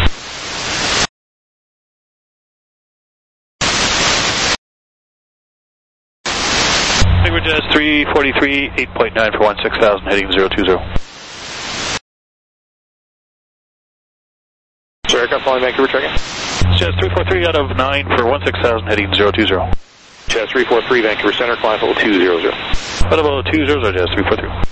Vancouver Jazz three forty-three, eight point nine for one six thousand, heading zero two zero. Sorry, aircraft flying Vancouver, check-in. Jazz three forty-three out of nine for one six thousand, heading zero two zero. Jazz three forty-three, Vancouver Center, climb level two zero zero. Flight level two zero zero, Jazz three forty-three.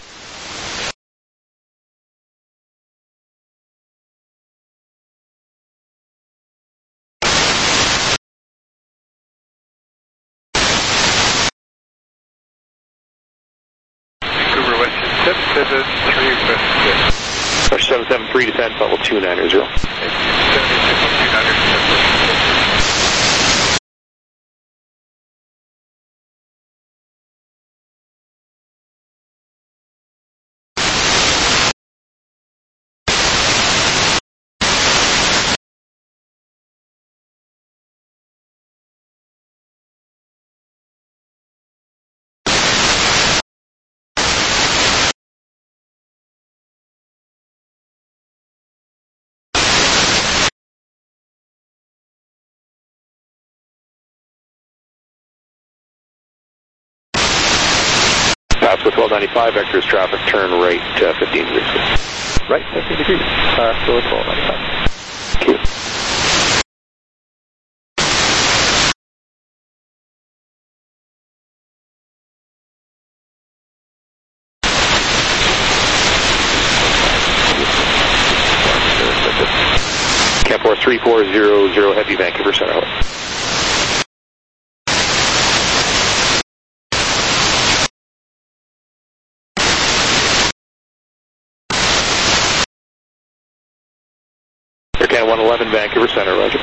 seven seven three, descend level two nine zero. Pasco twelve ninety-five, vectors traffic, turn right uh, fifteen degrees. Right, fifteen degrees. Pasco twelve ninety-five. Thank you. Camp three four zero zero Heavy, Vancouver Center. Air Canada one eleven, Vancouver Center, roger.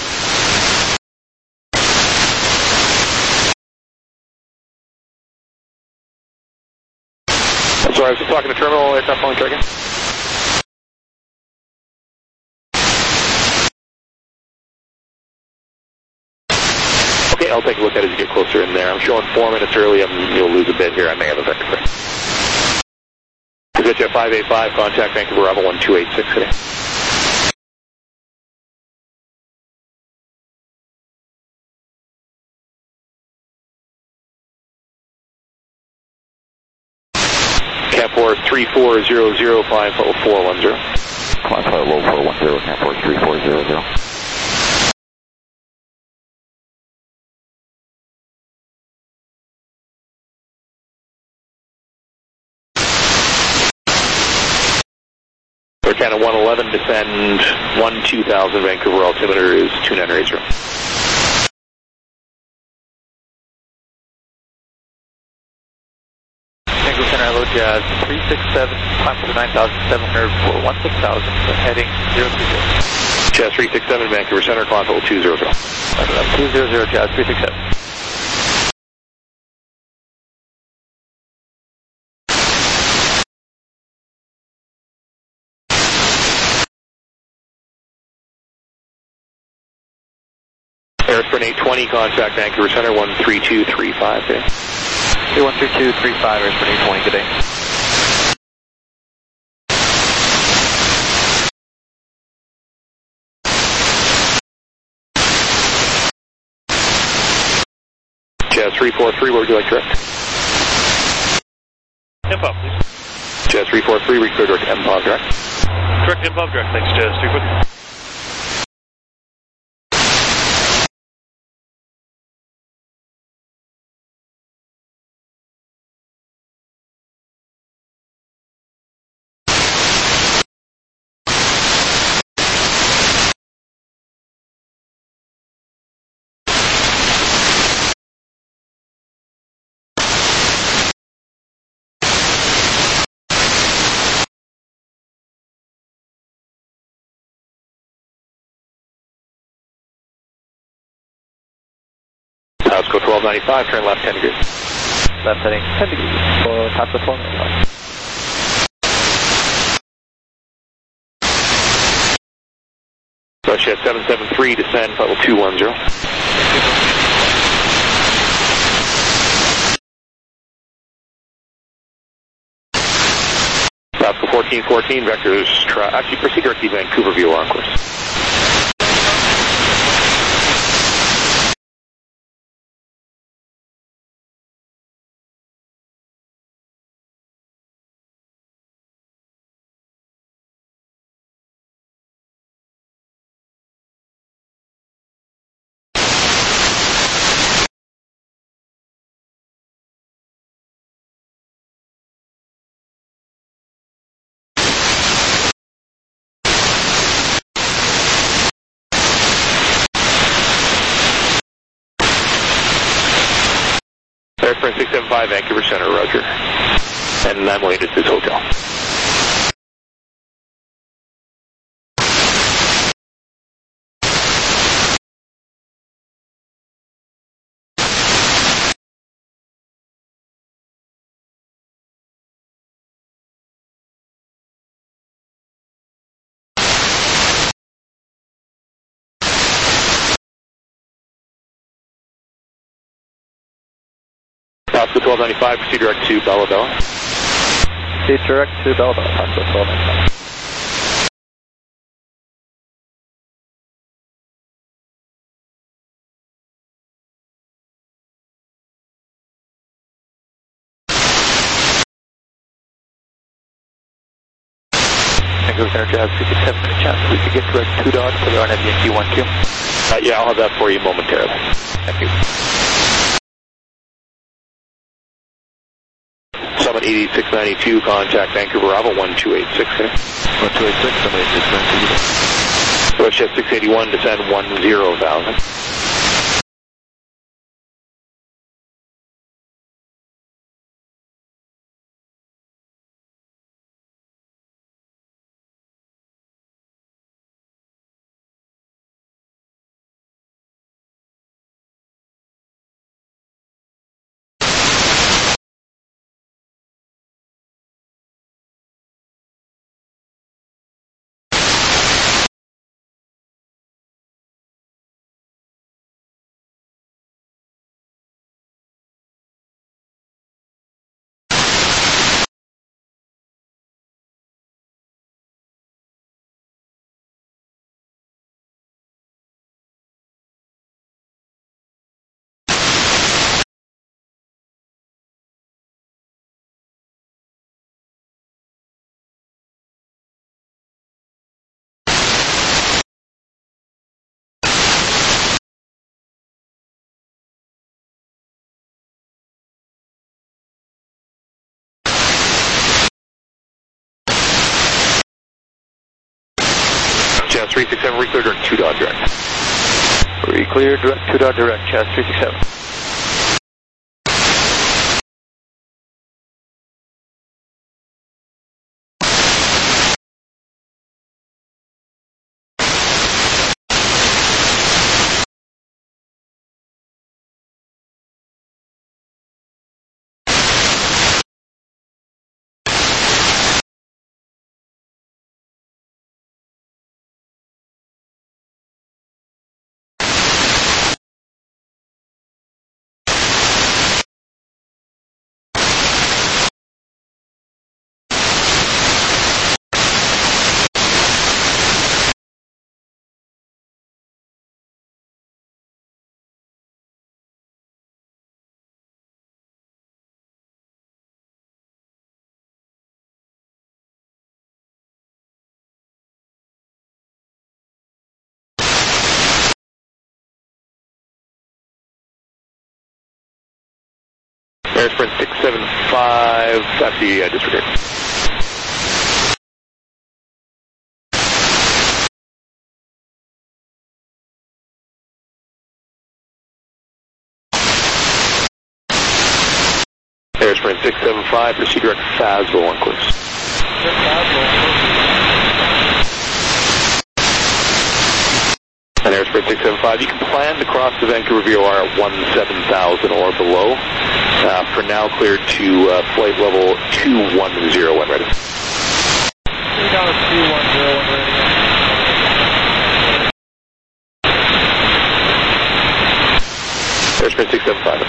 I'm sorry, I was just talking to terminal aircraft calling again. Okay, I'll take a look at it as you get closer in there. I'm showing four minutes early. I'm, you'll lose a bit here. I may have a vector. Jet five eight five, contact Vancouver Bravo one two eight six today. Cap four three four zero zero, climb level four one zero. Climb level four one zero, Cap four three four zero zero. Air Canada one eleven, descend one two thousand, Vancouver altimeter is two nine eight zero. Vancouver Center, hello, Jazz three six seven, climb to nine thousand seven hundred for one six thousand, heading zero two zero. Jazz three six seven, Vancouver Center, climb level two zero zero. two zero zero, Jazz three six seven. Airspring eight twenty, contact Vancouver Center one three two three five today. Okay, one three two three five, Airspring eight twenty, good day. Jazz three four three, where would you like direct? Impound, please. Jazz three four three, reclear direct impound direct. Direct impound direct, thanks, Jazz three four three. Pasco twelve ninety-five, turn left ten degrees. Left heading ten degrees for Pasco twelve ninety-five. Russia seven seven three, descend level two one zero. Pasco fourteen fourteen, vectors, tra actually proceed directly Vancouver V O R on course. Airspring six seven five, Vancouver Center, roger. And I'm waiting at this hotel. Pasco twelve ninety-five, proceed direct to Bella Bella. Proceed direct to Bella Bella, Pasco twelve ninety-five. Vancouver Center, Jazz fifty-seven, a chance we could get direct two dot for the R N A V Q one Q. Uh, yeah, I'll have that for you momentarily. Thank you. Summit eighty-six ninety-two, contact Vancouver Bravo one two eight six. one two eight six, Summit eighty-six ninety-two. WestJet six eighty-one, descend one zero thousand. Jazz three six seven, recleared or two dot direct? Recleared, direct, two dot direct, Jazz three six seven. Air Sprint six seven five, that's the uh, disregard. Air Sprint six seven five, proceed direct Fazbo one course. And Air Sprint six seven five, you can plan to cross the Vancouver V O R at one seven thousand or below. Uh, for now, cleared to uh, flight level two one zero when ready. Down to two one zero when ready. Air Sprint six seven five.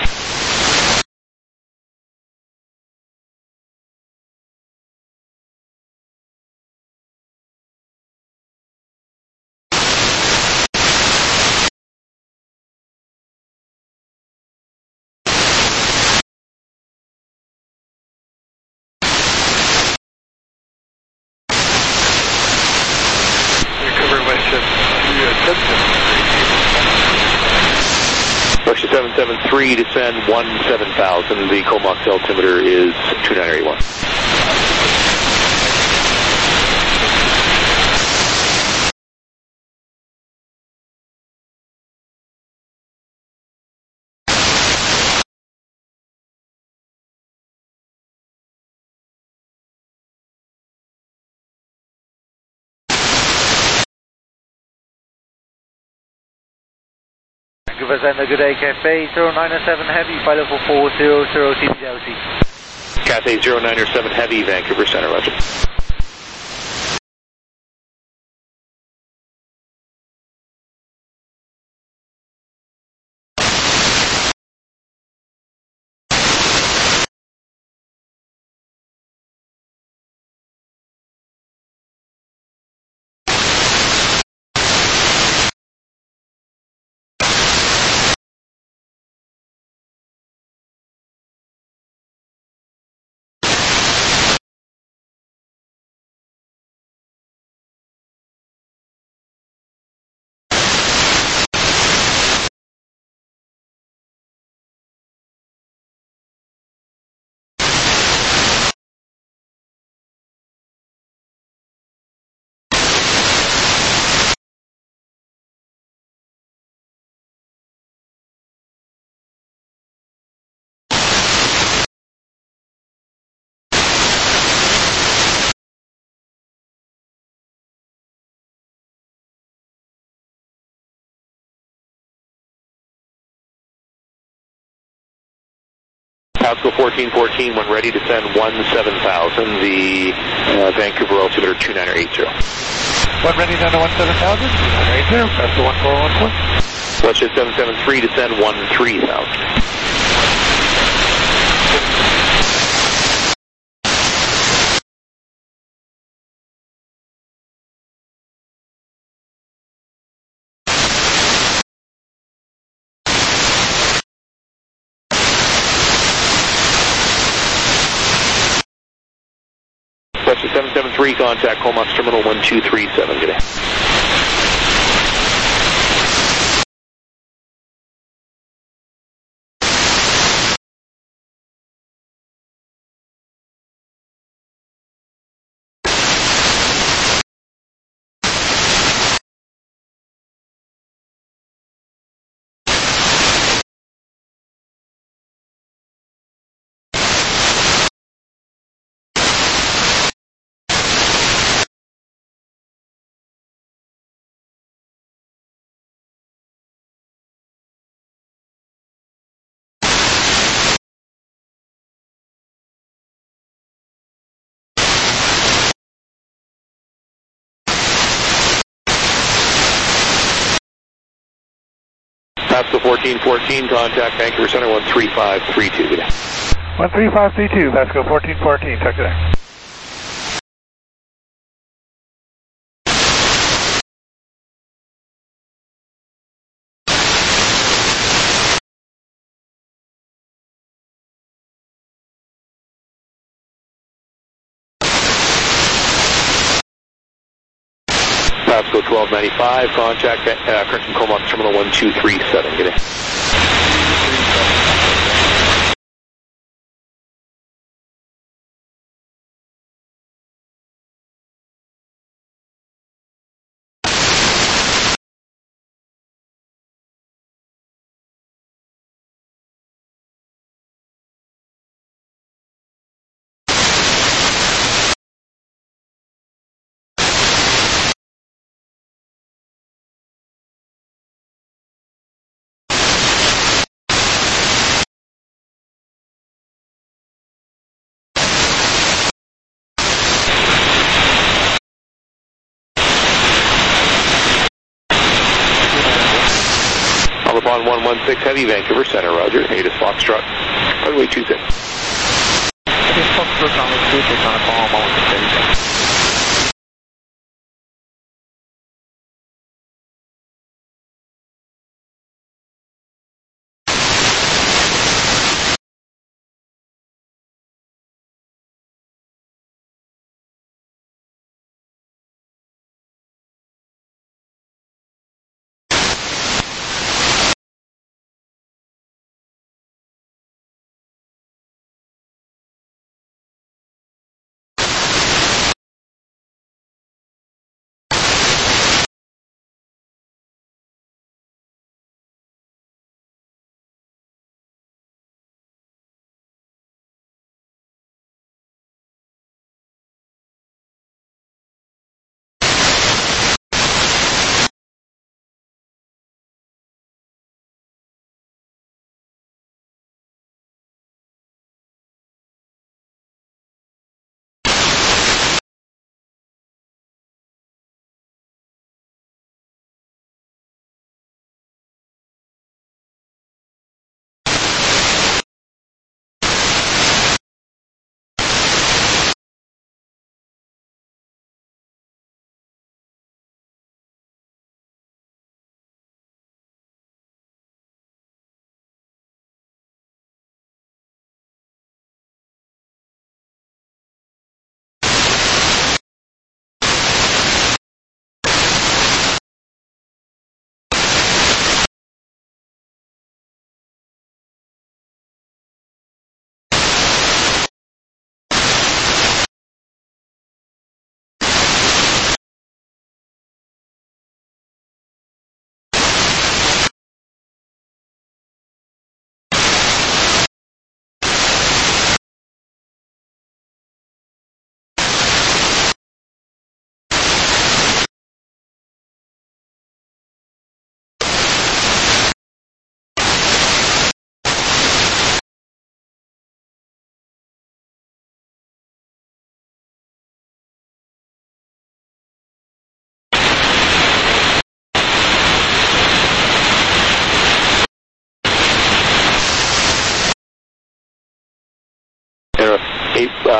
WestJet seven seven three, descend one seven thousand. The Comox altimeter is two nine eight one. Vancouver Center, good day, Cafe zero nine seven Heavy, flight level four zero zero C D L C. Cathay zero nine seven Heavy, Vancouver Center, roger. Pascal fourteen fourteen, when ready to send one seven thousand, the uh, Vancouver altimeter two nine eight zero. One ready down to one seven thousand, two nine eight zero, Pascal one four one four. WestJet seven seven three to send one three thousand. WestJet seven seven three, contact Comox Terminal one two three seven, good day. Pascal fourteen fourteen, contact Vancouver Center one three five three two, good day. one three five three two, Pascal fourteen fourteen, talk to there. Pascal twelve ninety-five, contact uh, Crescent Comox Terminal one two three seven, good day. On one one six Heavy, Vancouver Center, roger. A D S Foxtrot, runway two six. A D S Foxtrot, runway two six on a call, one one six.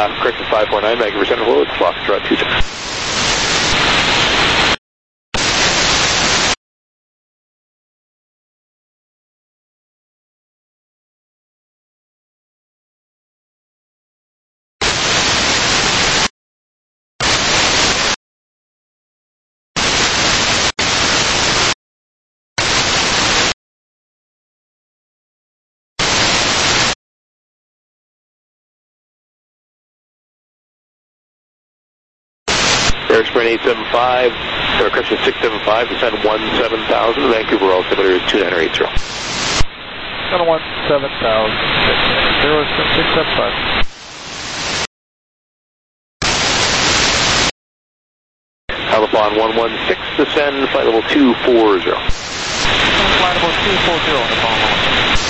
Uh, correction five four nine, Vancouver Center Road, Foxtrot two six. Air Sprint eight seven five, or correction six seven five, descend one seven thousand, Vancouver altimeter is two nine eight zero. One one seven thousand, zero six seven five. Alpha one one six, descend flight level two four zero. Flight level two four zero on the phone one one six.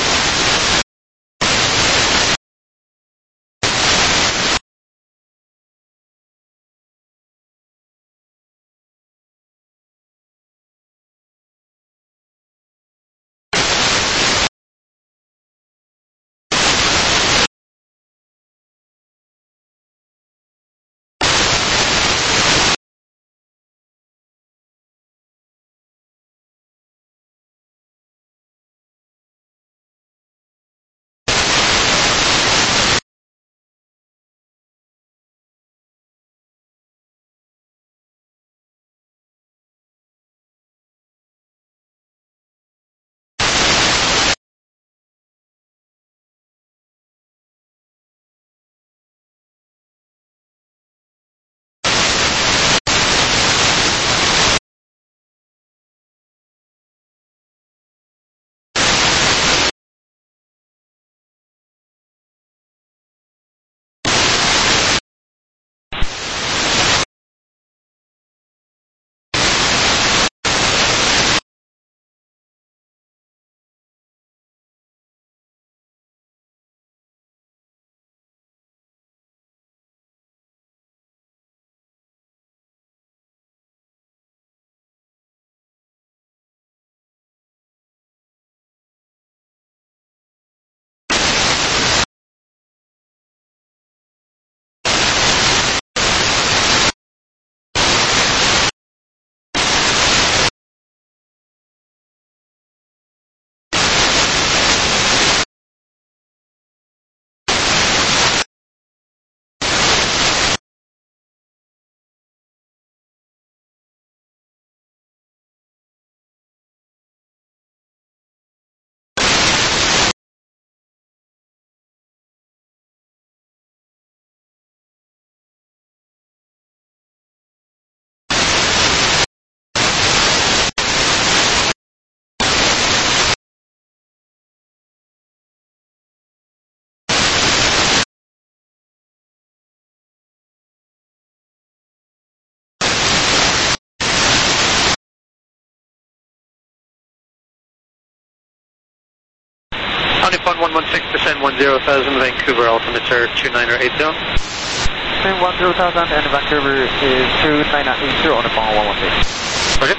Honeypond one one six, descend one zero thousand, Vancouver altimeter two nine eight zero. Descend one zero thousand and Vancouver is two nine eight zero on the phone one one six. Okay.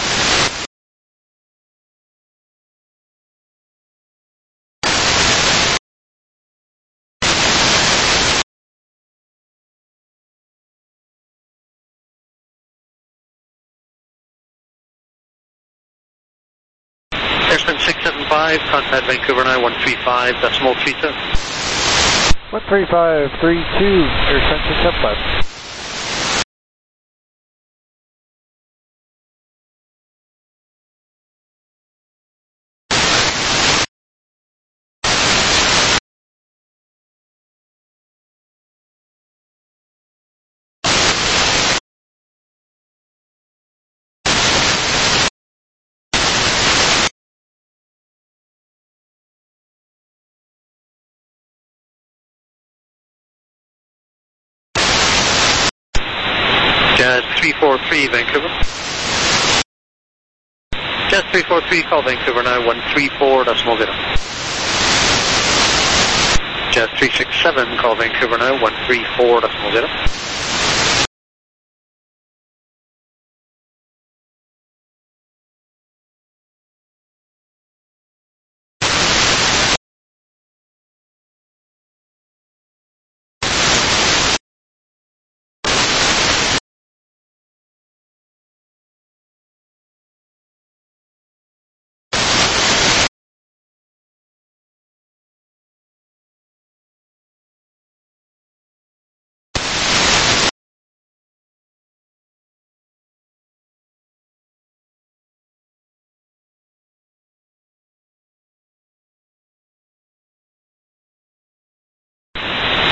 Airspan six seven five, contact Vancouver now one three five, decimal three two. one three five three two, Airspan six seven five. Jazz three four three, Vancouver. Jazz three four three, call Vancouver now, one three four, decimal zero. Jazz three six seven, call Vancouver now, one three four, decimal zero.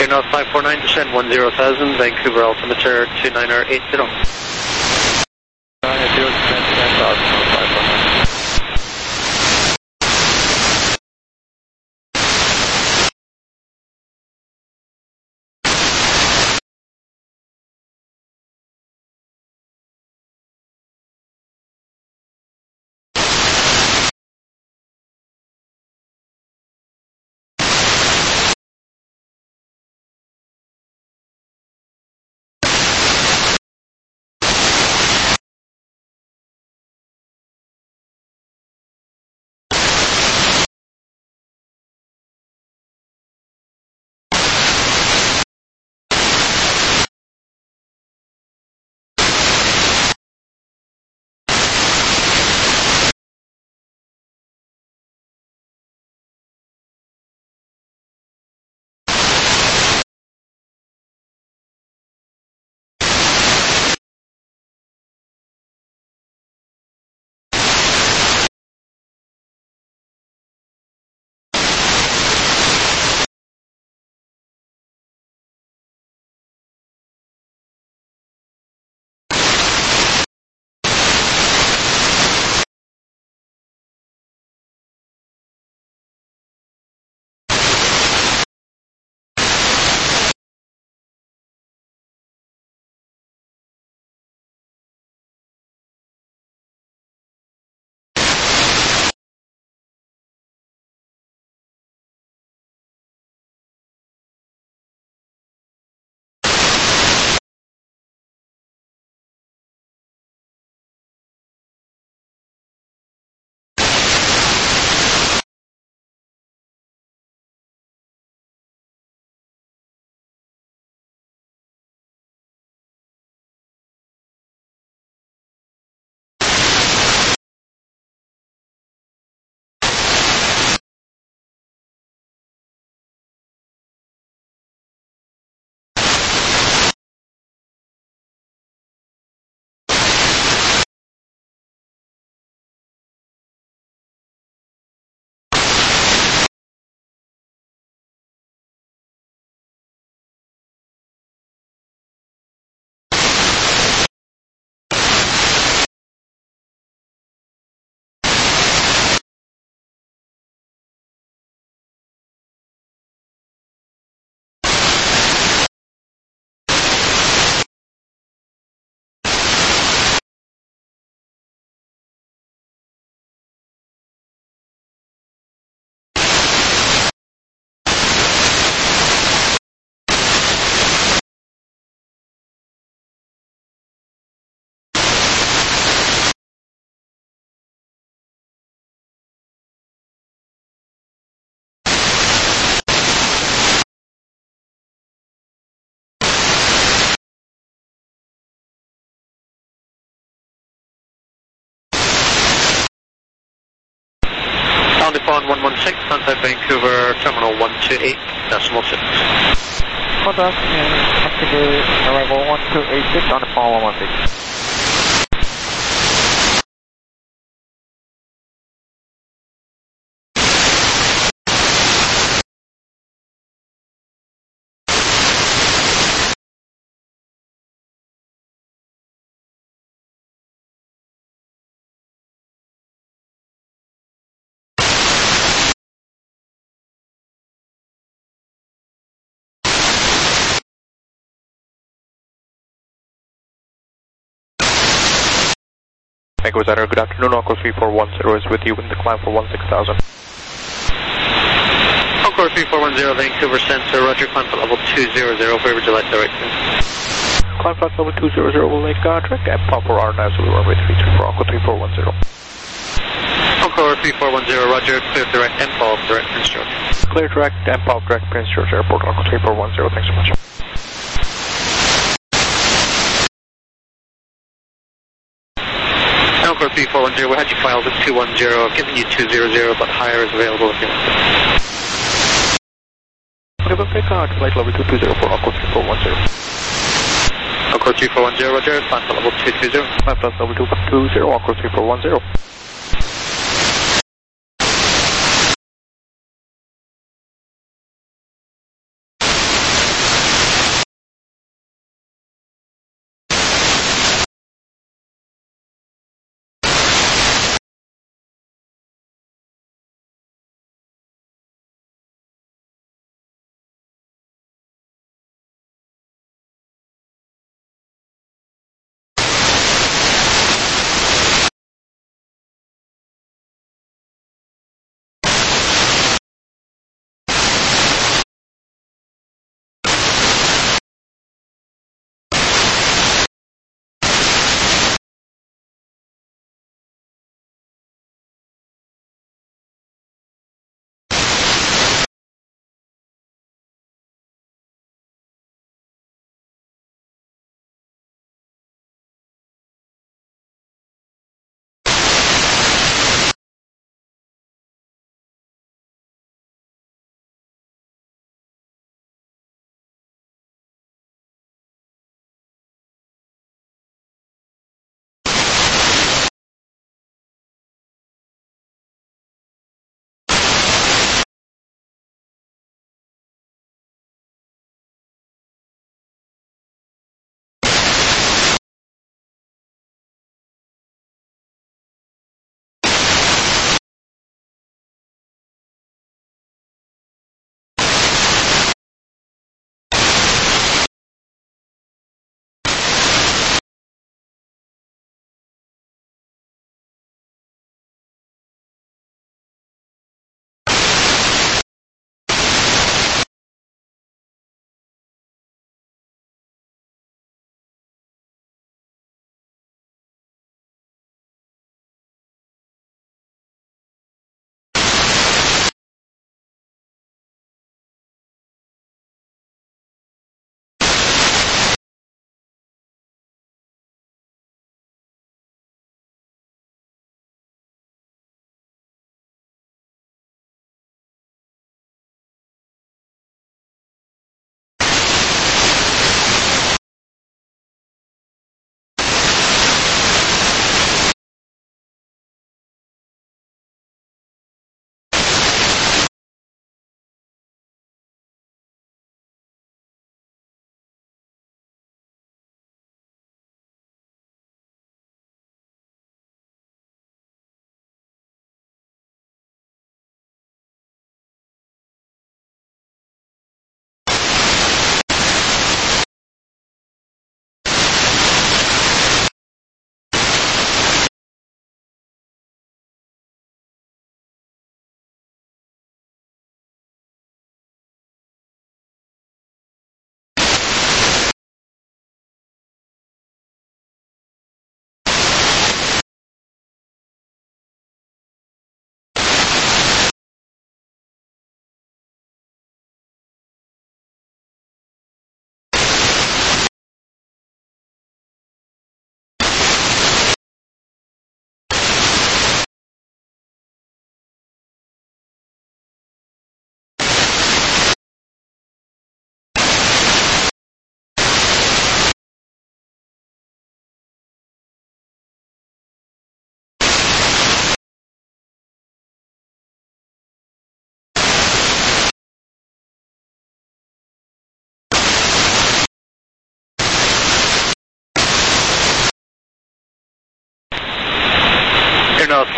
North five four nine, descend one zero thousand, Vancouver altimeter two nine eight zero. nine zero, descend ten thousand, five four nine. Sound one one six, contact Vancouver, terminal one two eight, decimal six. Contact, uh, arrival one two eight six on the phone one one six. Vancouver Center, good afternoon, Encore three four one zero is with you in the climb for one six thousand. Encore three four one zero, Vancouver Center, roger, climb for level two zero zero, where would you like direct to? Climb flight level two zero zero will make contract and pop for our now, so we runway three two for Encore three four one zero. Encore three four one zero, roger, clear direct and pop direct Prince George. Clear direct and pop direct Prince George Airport, Encore three four one zero, thanks so much. Encore three four one zero, we had you filed at two one zero, I've given you two zero zero, but higher is available if you want. Okay, we'll take out flight level two two zero for Encore three four one zero. Encore three four one zero, roger, climb for level two two zero. Climb flight level two two zero, Encore three four one zero.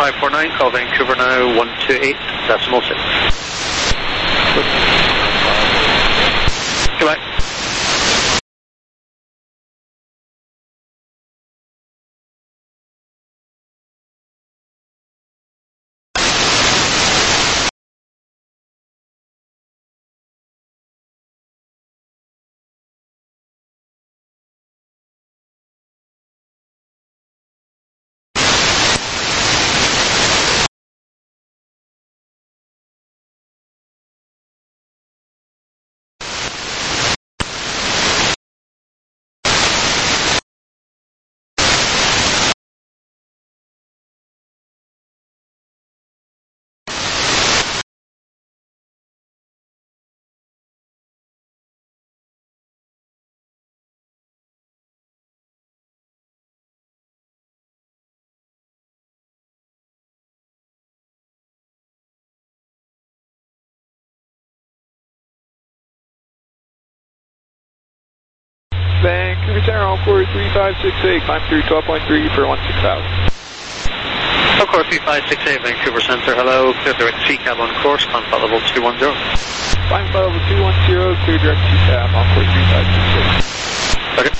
five four nine, call Vancouver now, one two eight decimal six. Goodbye. Vancouver Center, Encore three five six eight, climb through twelve point three for one six thousand. Encore three five six eight, Vancouver Center, hello, clear direct C cab on course, climb flight level two one zero. Climb flight level two one zero, clear direct C cab, Encore three five six eight. Okay.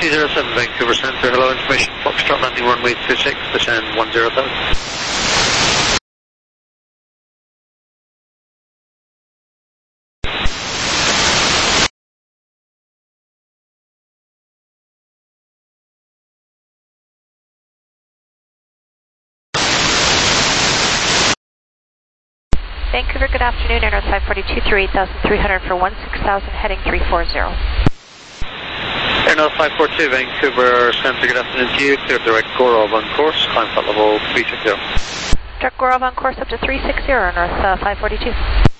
three zero seven Vancouver Center, hello, information, Foxtrot landing runway two six, descend one zero thousand. Vancouver, good afternoon, Air North five forty-two through eight thousand three hundred for one six thousand, heading three four zero. Air North five forty-two, Vancouver Center, good afternoon to you, clear direct Gorov on course, climb flight level three six zero. Direct Gorov on course up to three six zero, North uh, five forty-two.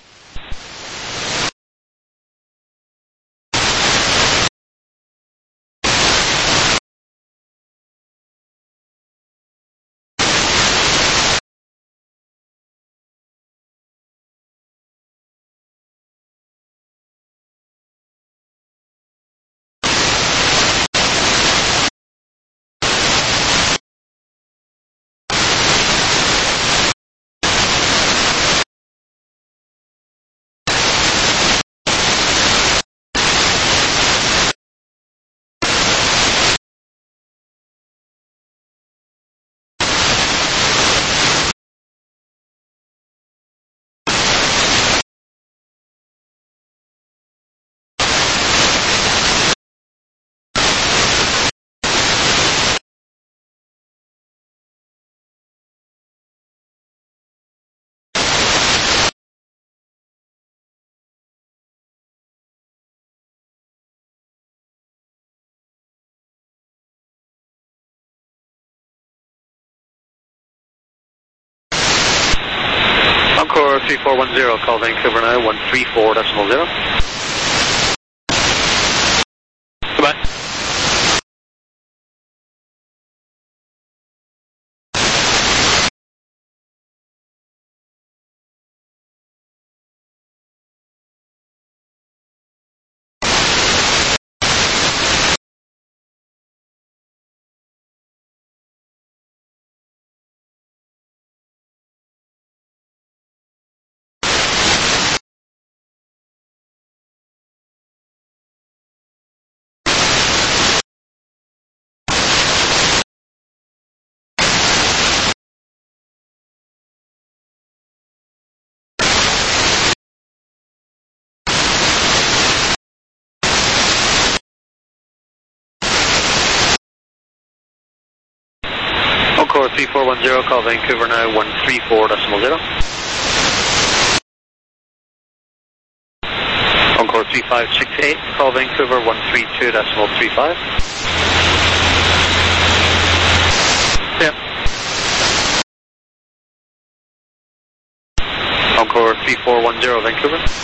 Encore three four one zero, call Vancouver now, one three four decimal zero. Goodbye. Encore three four one zero, call Vancouver now, one three four decimal zero. Encore three five six eight, call Vancouver, one three two decimal three five. Yeah. Encore three four one zero, Vancouver.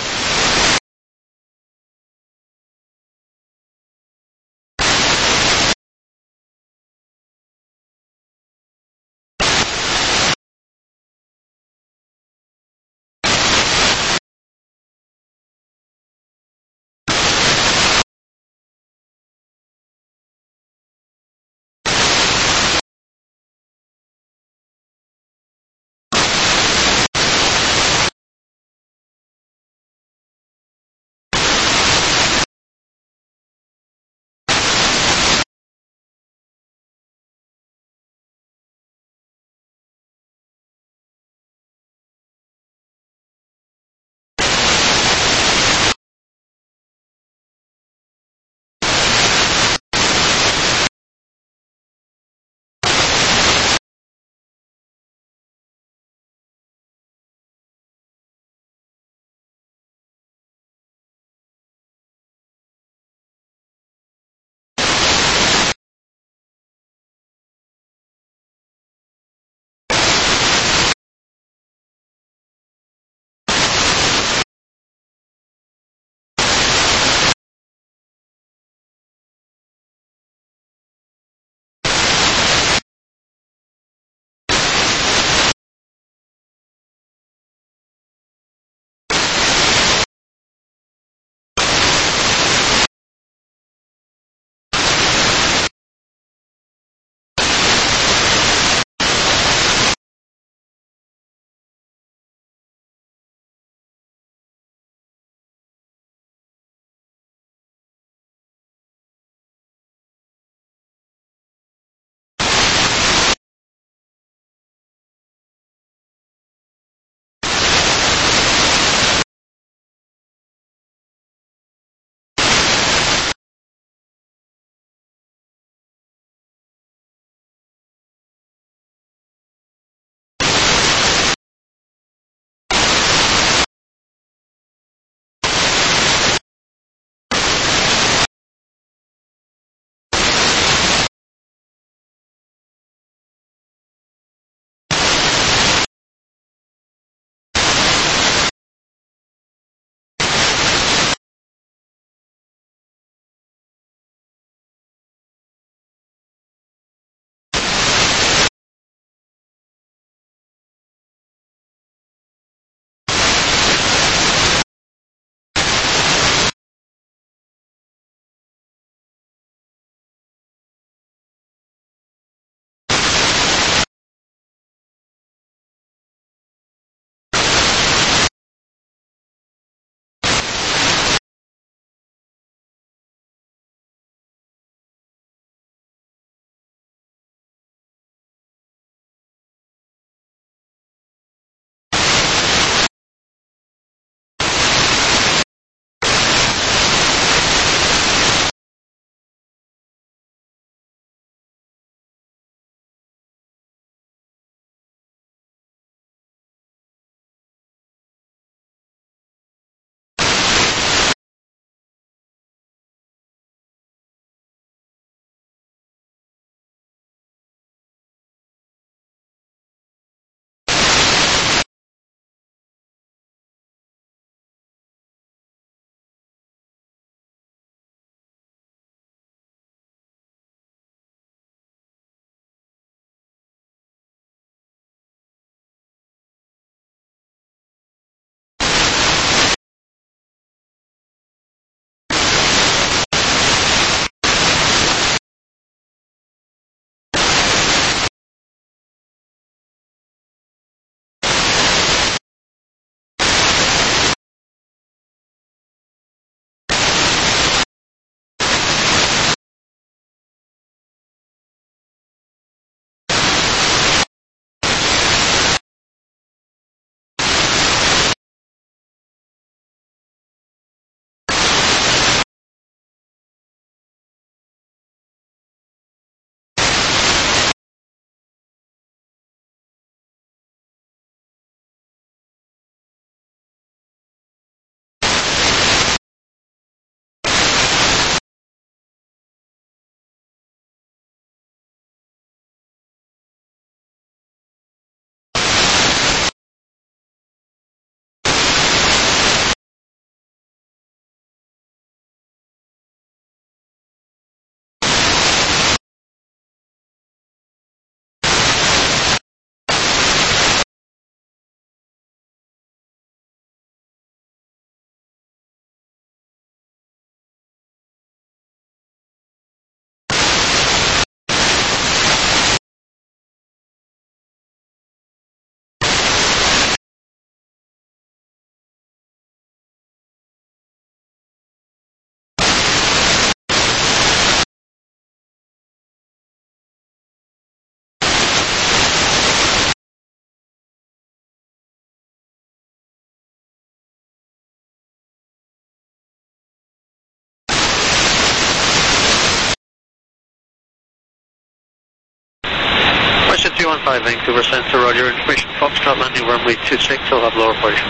three one five Vancouver Centre, roger, information Foxtrot landing runway two six, I'll have lower position.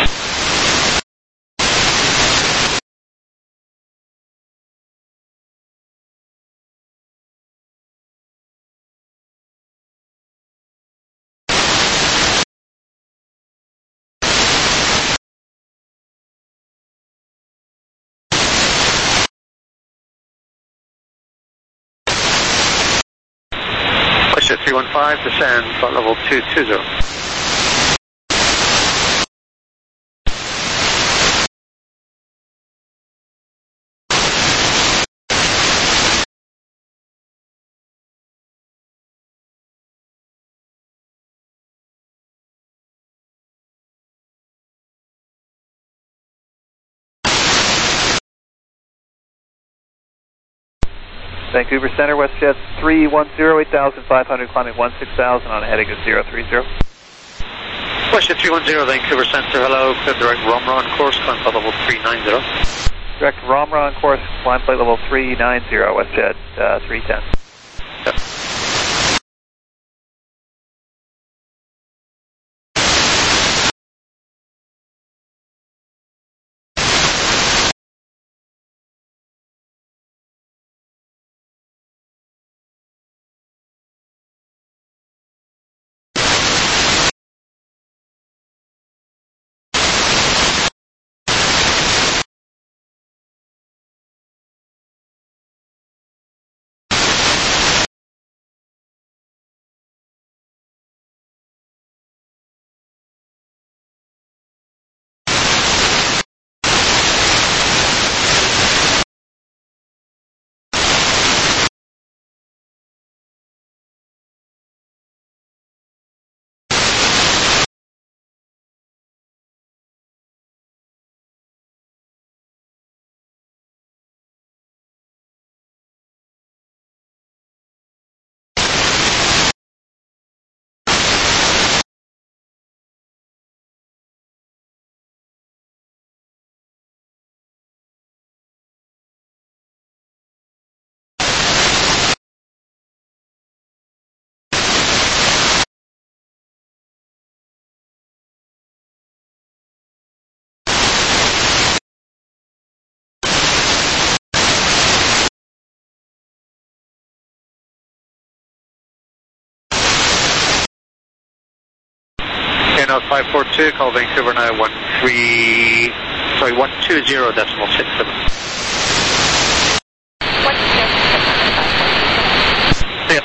three one five, descend, flight level two two zero. Vancouver Center, WestJet three one zero, eight thousand five hundred, climbing one six thousand on a heading of zero three zero. WestJet three one zero, Vancouver Center, hello, clear direct Romra on course, climb flight level three nine zero. Direct Romra on course, climb flight level three nine zero, WestJet uh, three ten. Yep. Now five four two, call Vancouver now one three, sorry, one two zero decimal six seven. Yep.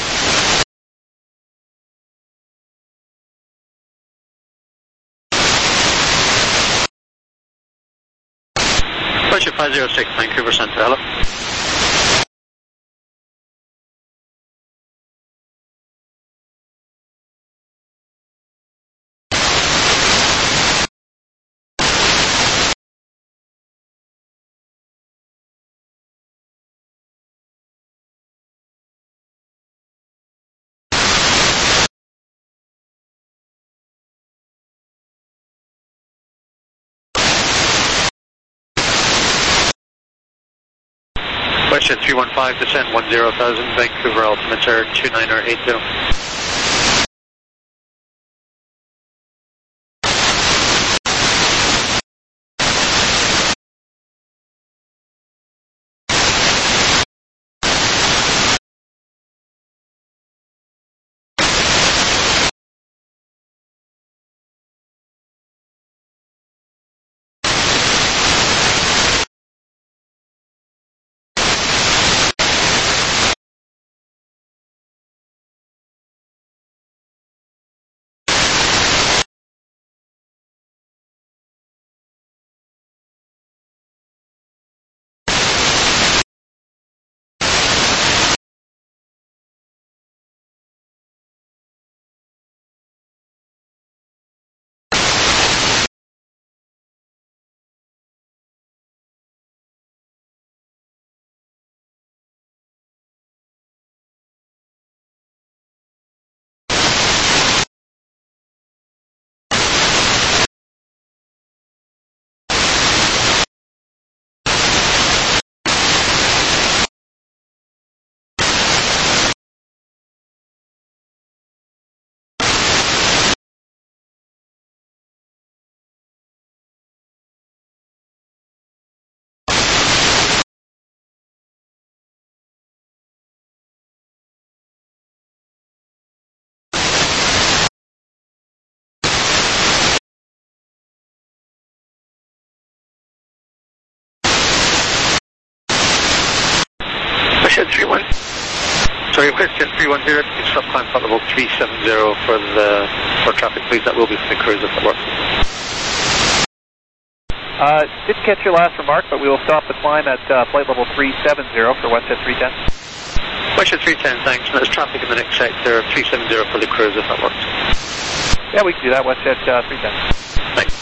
Pressure five zero six, Vancouver Center, hello. Question three one five, descend one zero thousand, Vancouver altimeter two nine eight zero. WestJet three one. Sorry, WestJet three one zero. Stop climb flight level three seven zero for the for traffic, please. That will be for the cruise if that works. Uh, didn't catch your last remark, but we will stop the climb at uh, flight level three seven zero for WestJet three ten. WestJet three ten, thanks. And there's traffic in the next sector, three seven zero for the cruise if that works. Yeah, we can do that, WestJet uh, three ten. Thanks.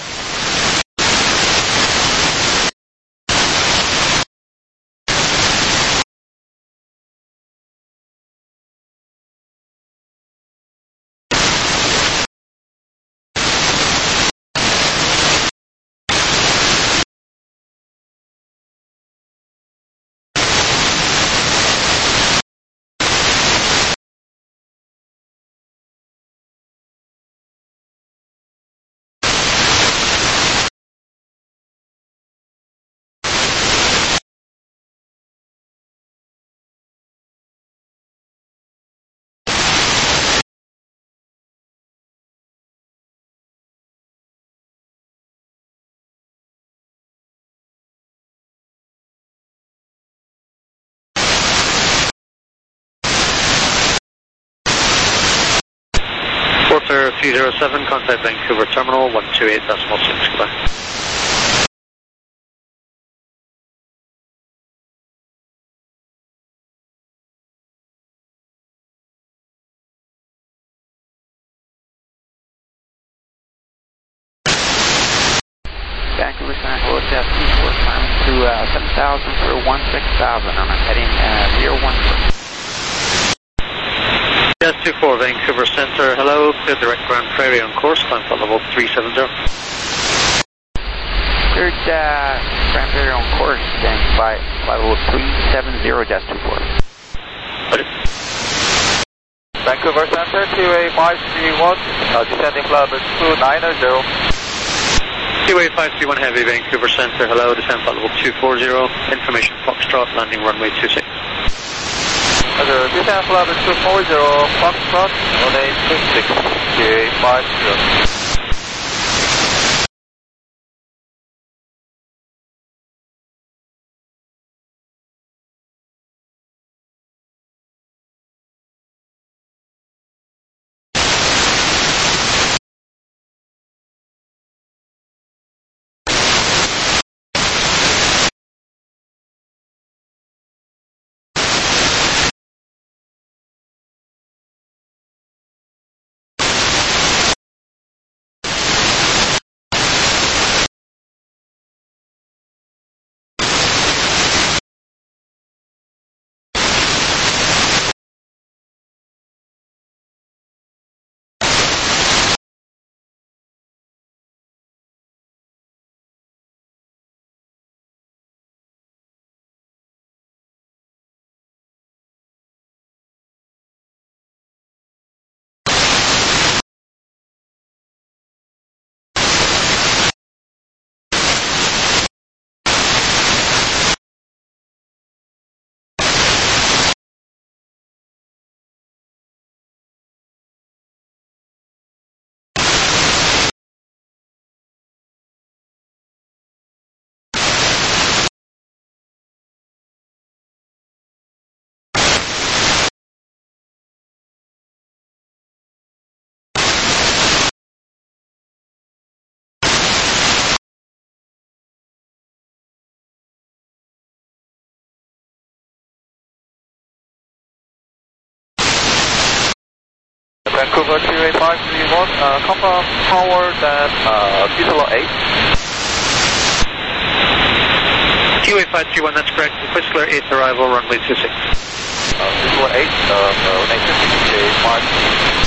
Porter three zero seven, contact Vancouver Terminal one two eight decimal six, goodbye. Vancouver Center, hello, Jet two four, climbing to uh, seven thousand for one six thousand, and I'm heading uh, zero one four. Jet two four, Vancouver Center, hello, clear direct Grand Prairie on course, climb flight level three seven zero. Cleared uh, Grand Prairie on course, then flight level three seven zero, Jet two four. Vancouver Center, two A five three one, uh, descending flight level two nine zero. two A five three one Heavy, Vancouver Center, hello, descend flight level two four zero, information Foxtrot, landing runway two six. Roger, descend flight level two four zero, Foxtrot, runway two six, two A five zero. Vancouver two A five three one, uh, confirm power that uh, Diesel eight. two A five three one, that's correct. Whistler eighth arrival, runway two six. Uh, Diesel eight, uh, runway two six, two A five three one.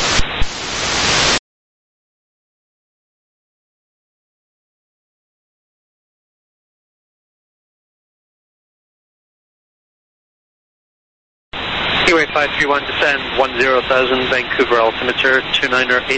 two A five three one, descend one zero thousand, Vancouver altimeter two niner eight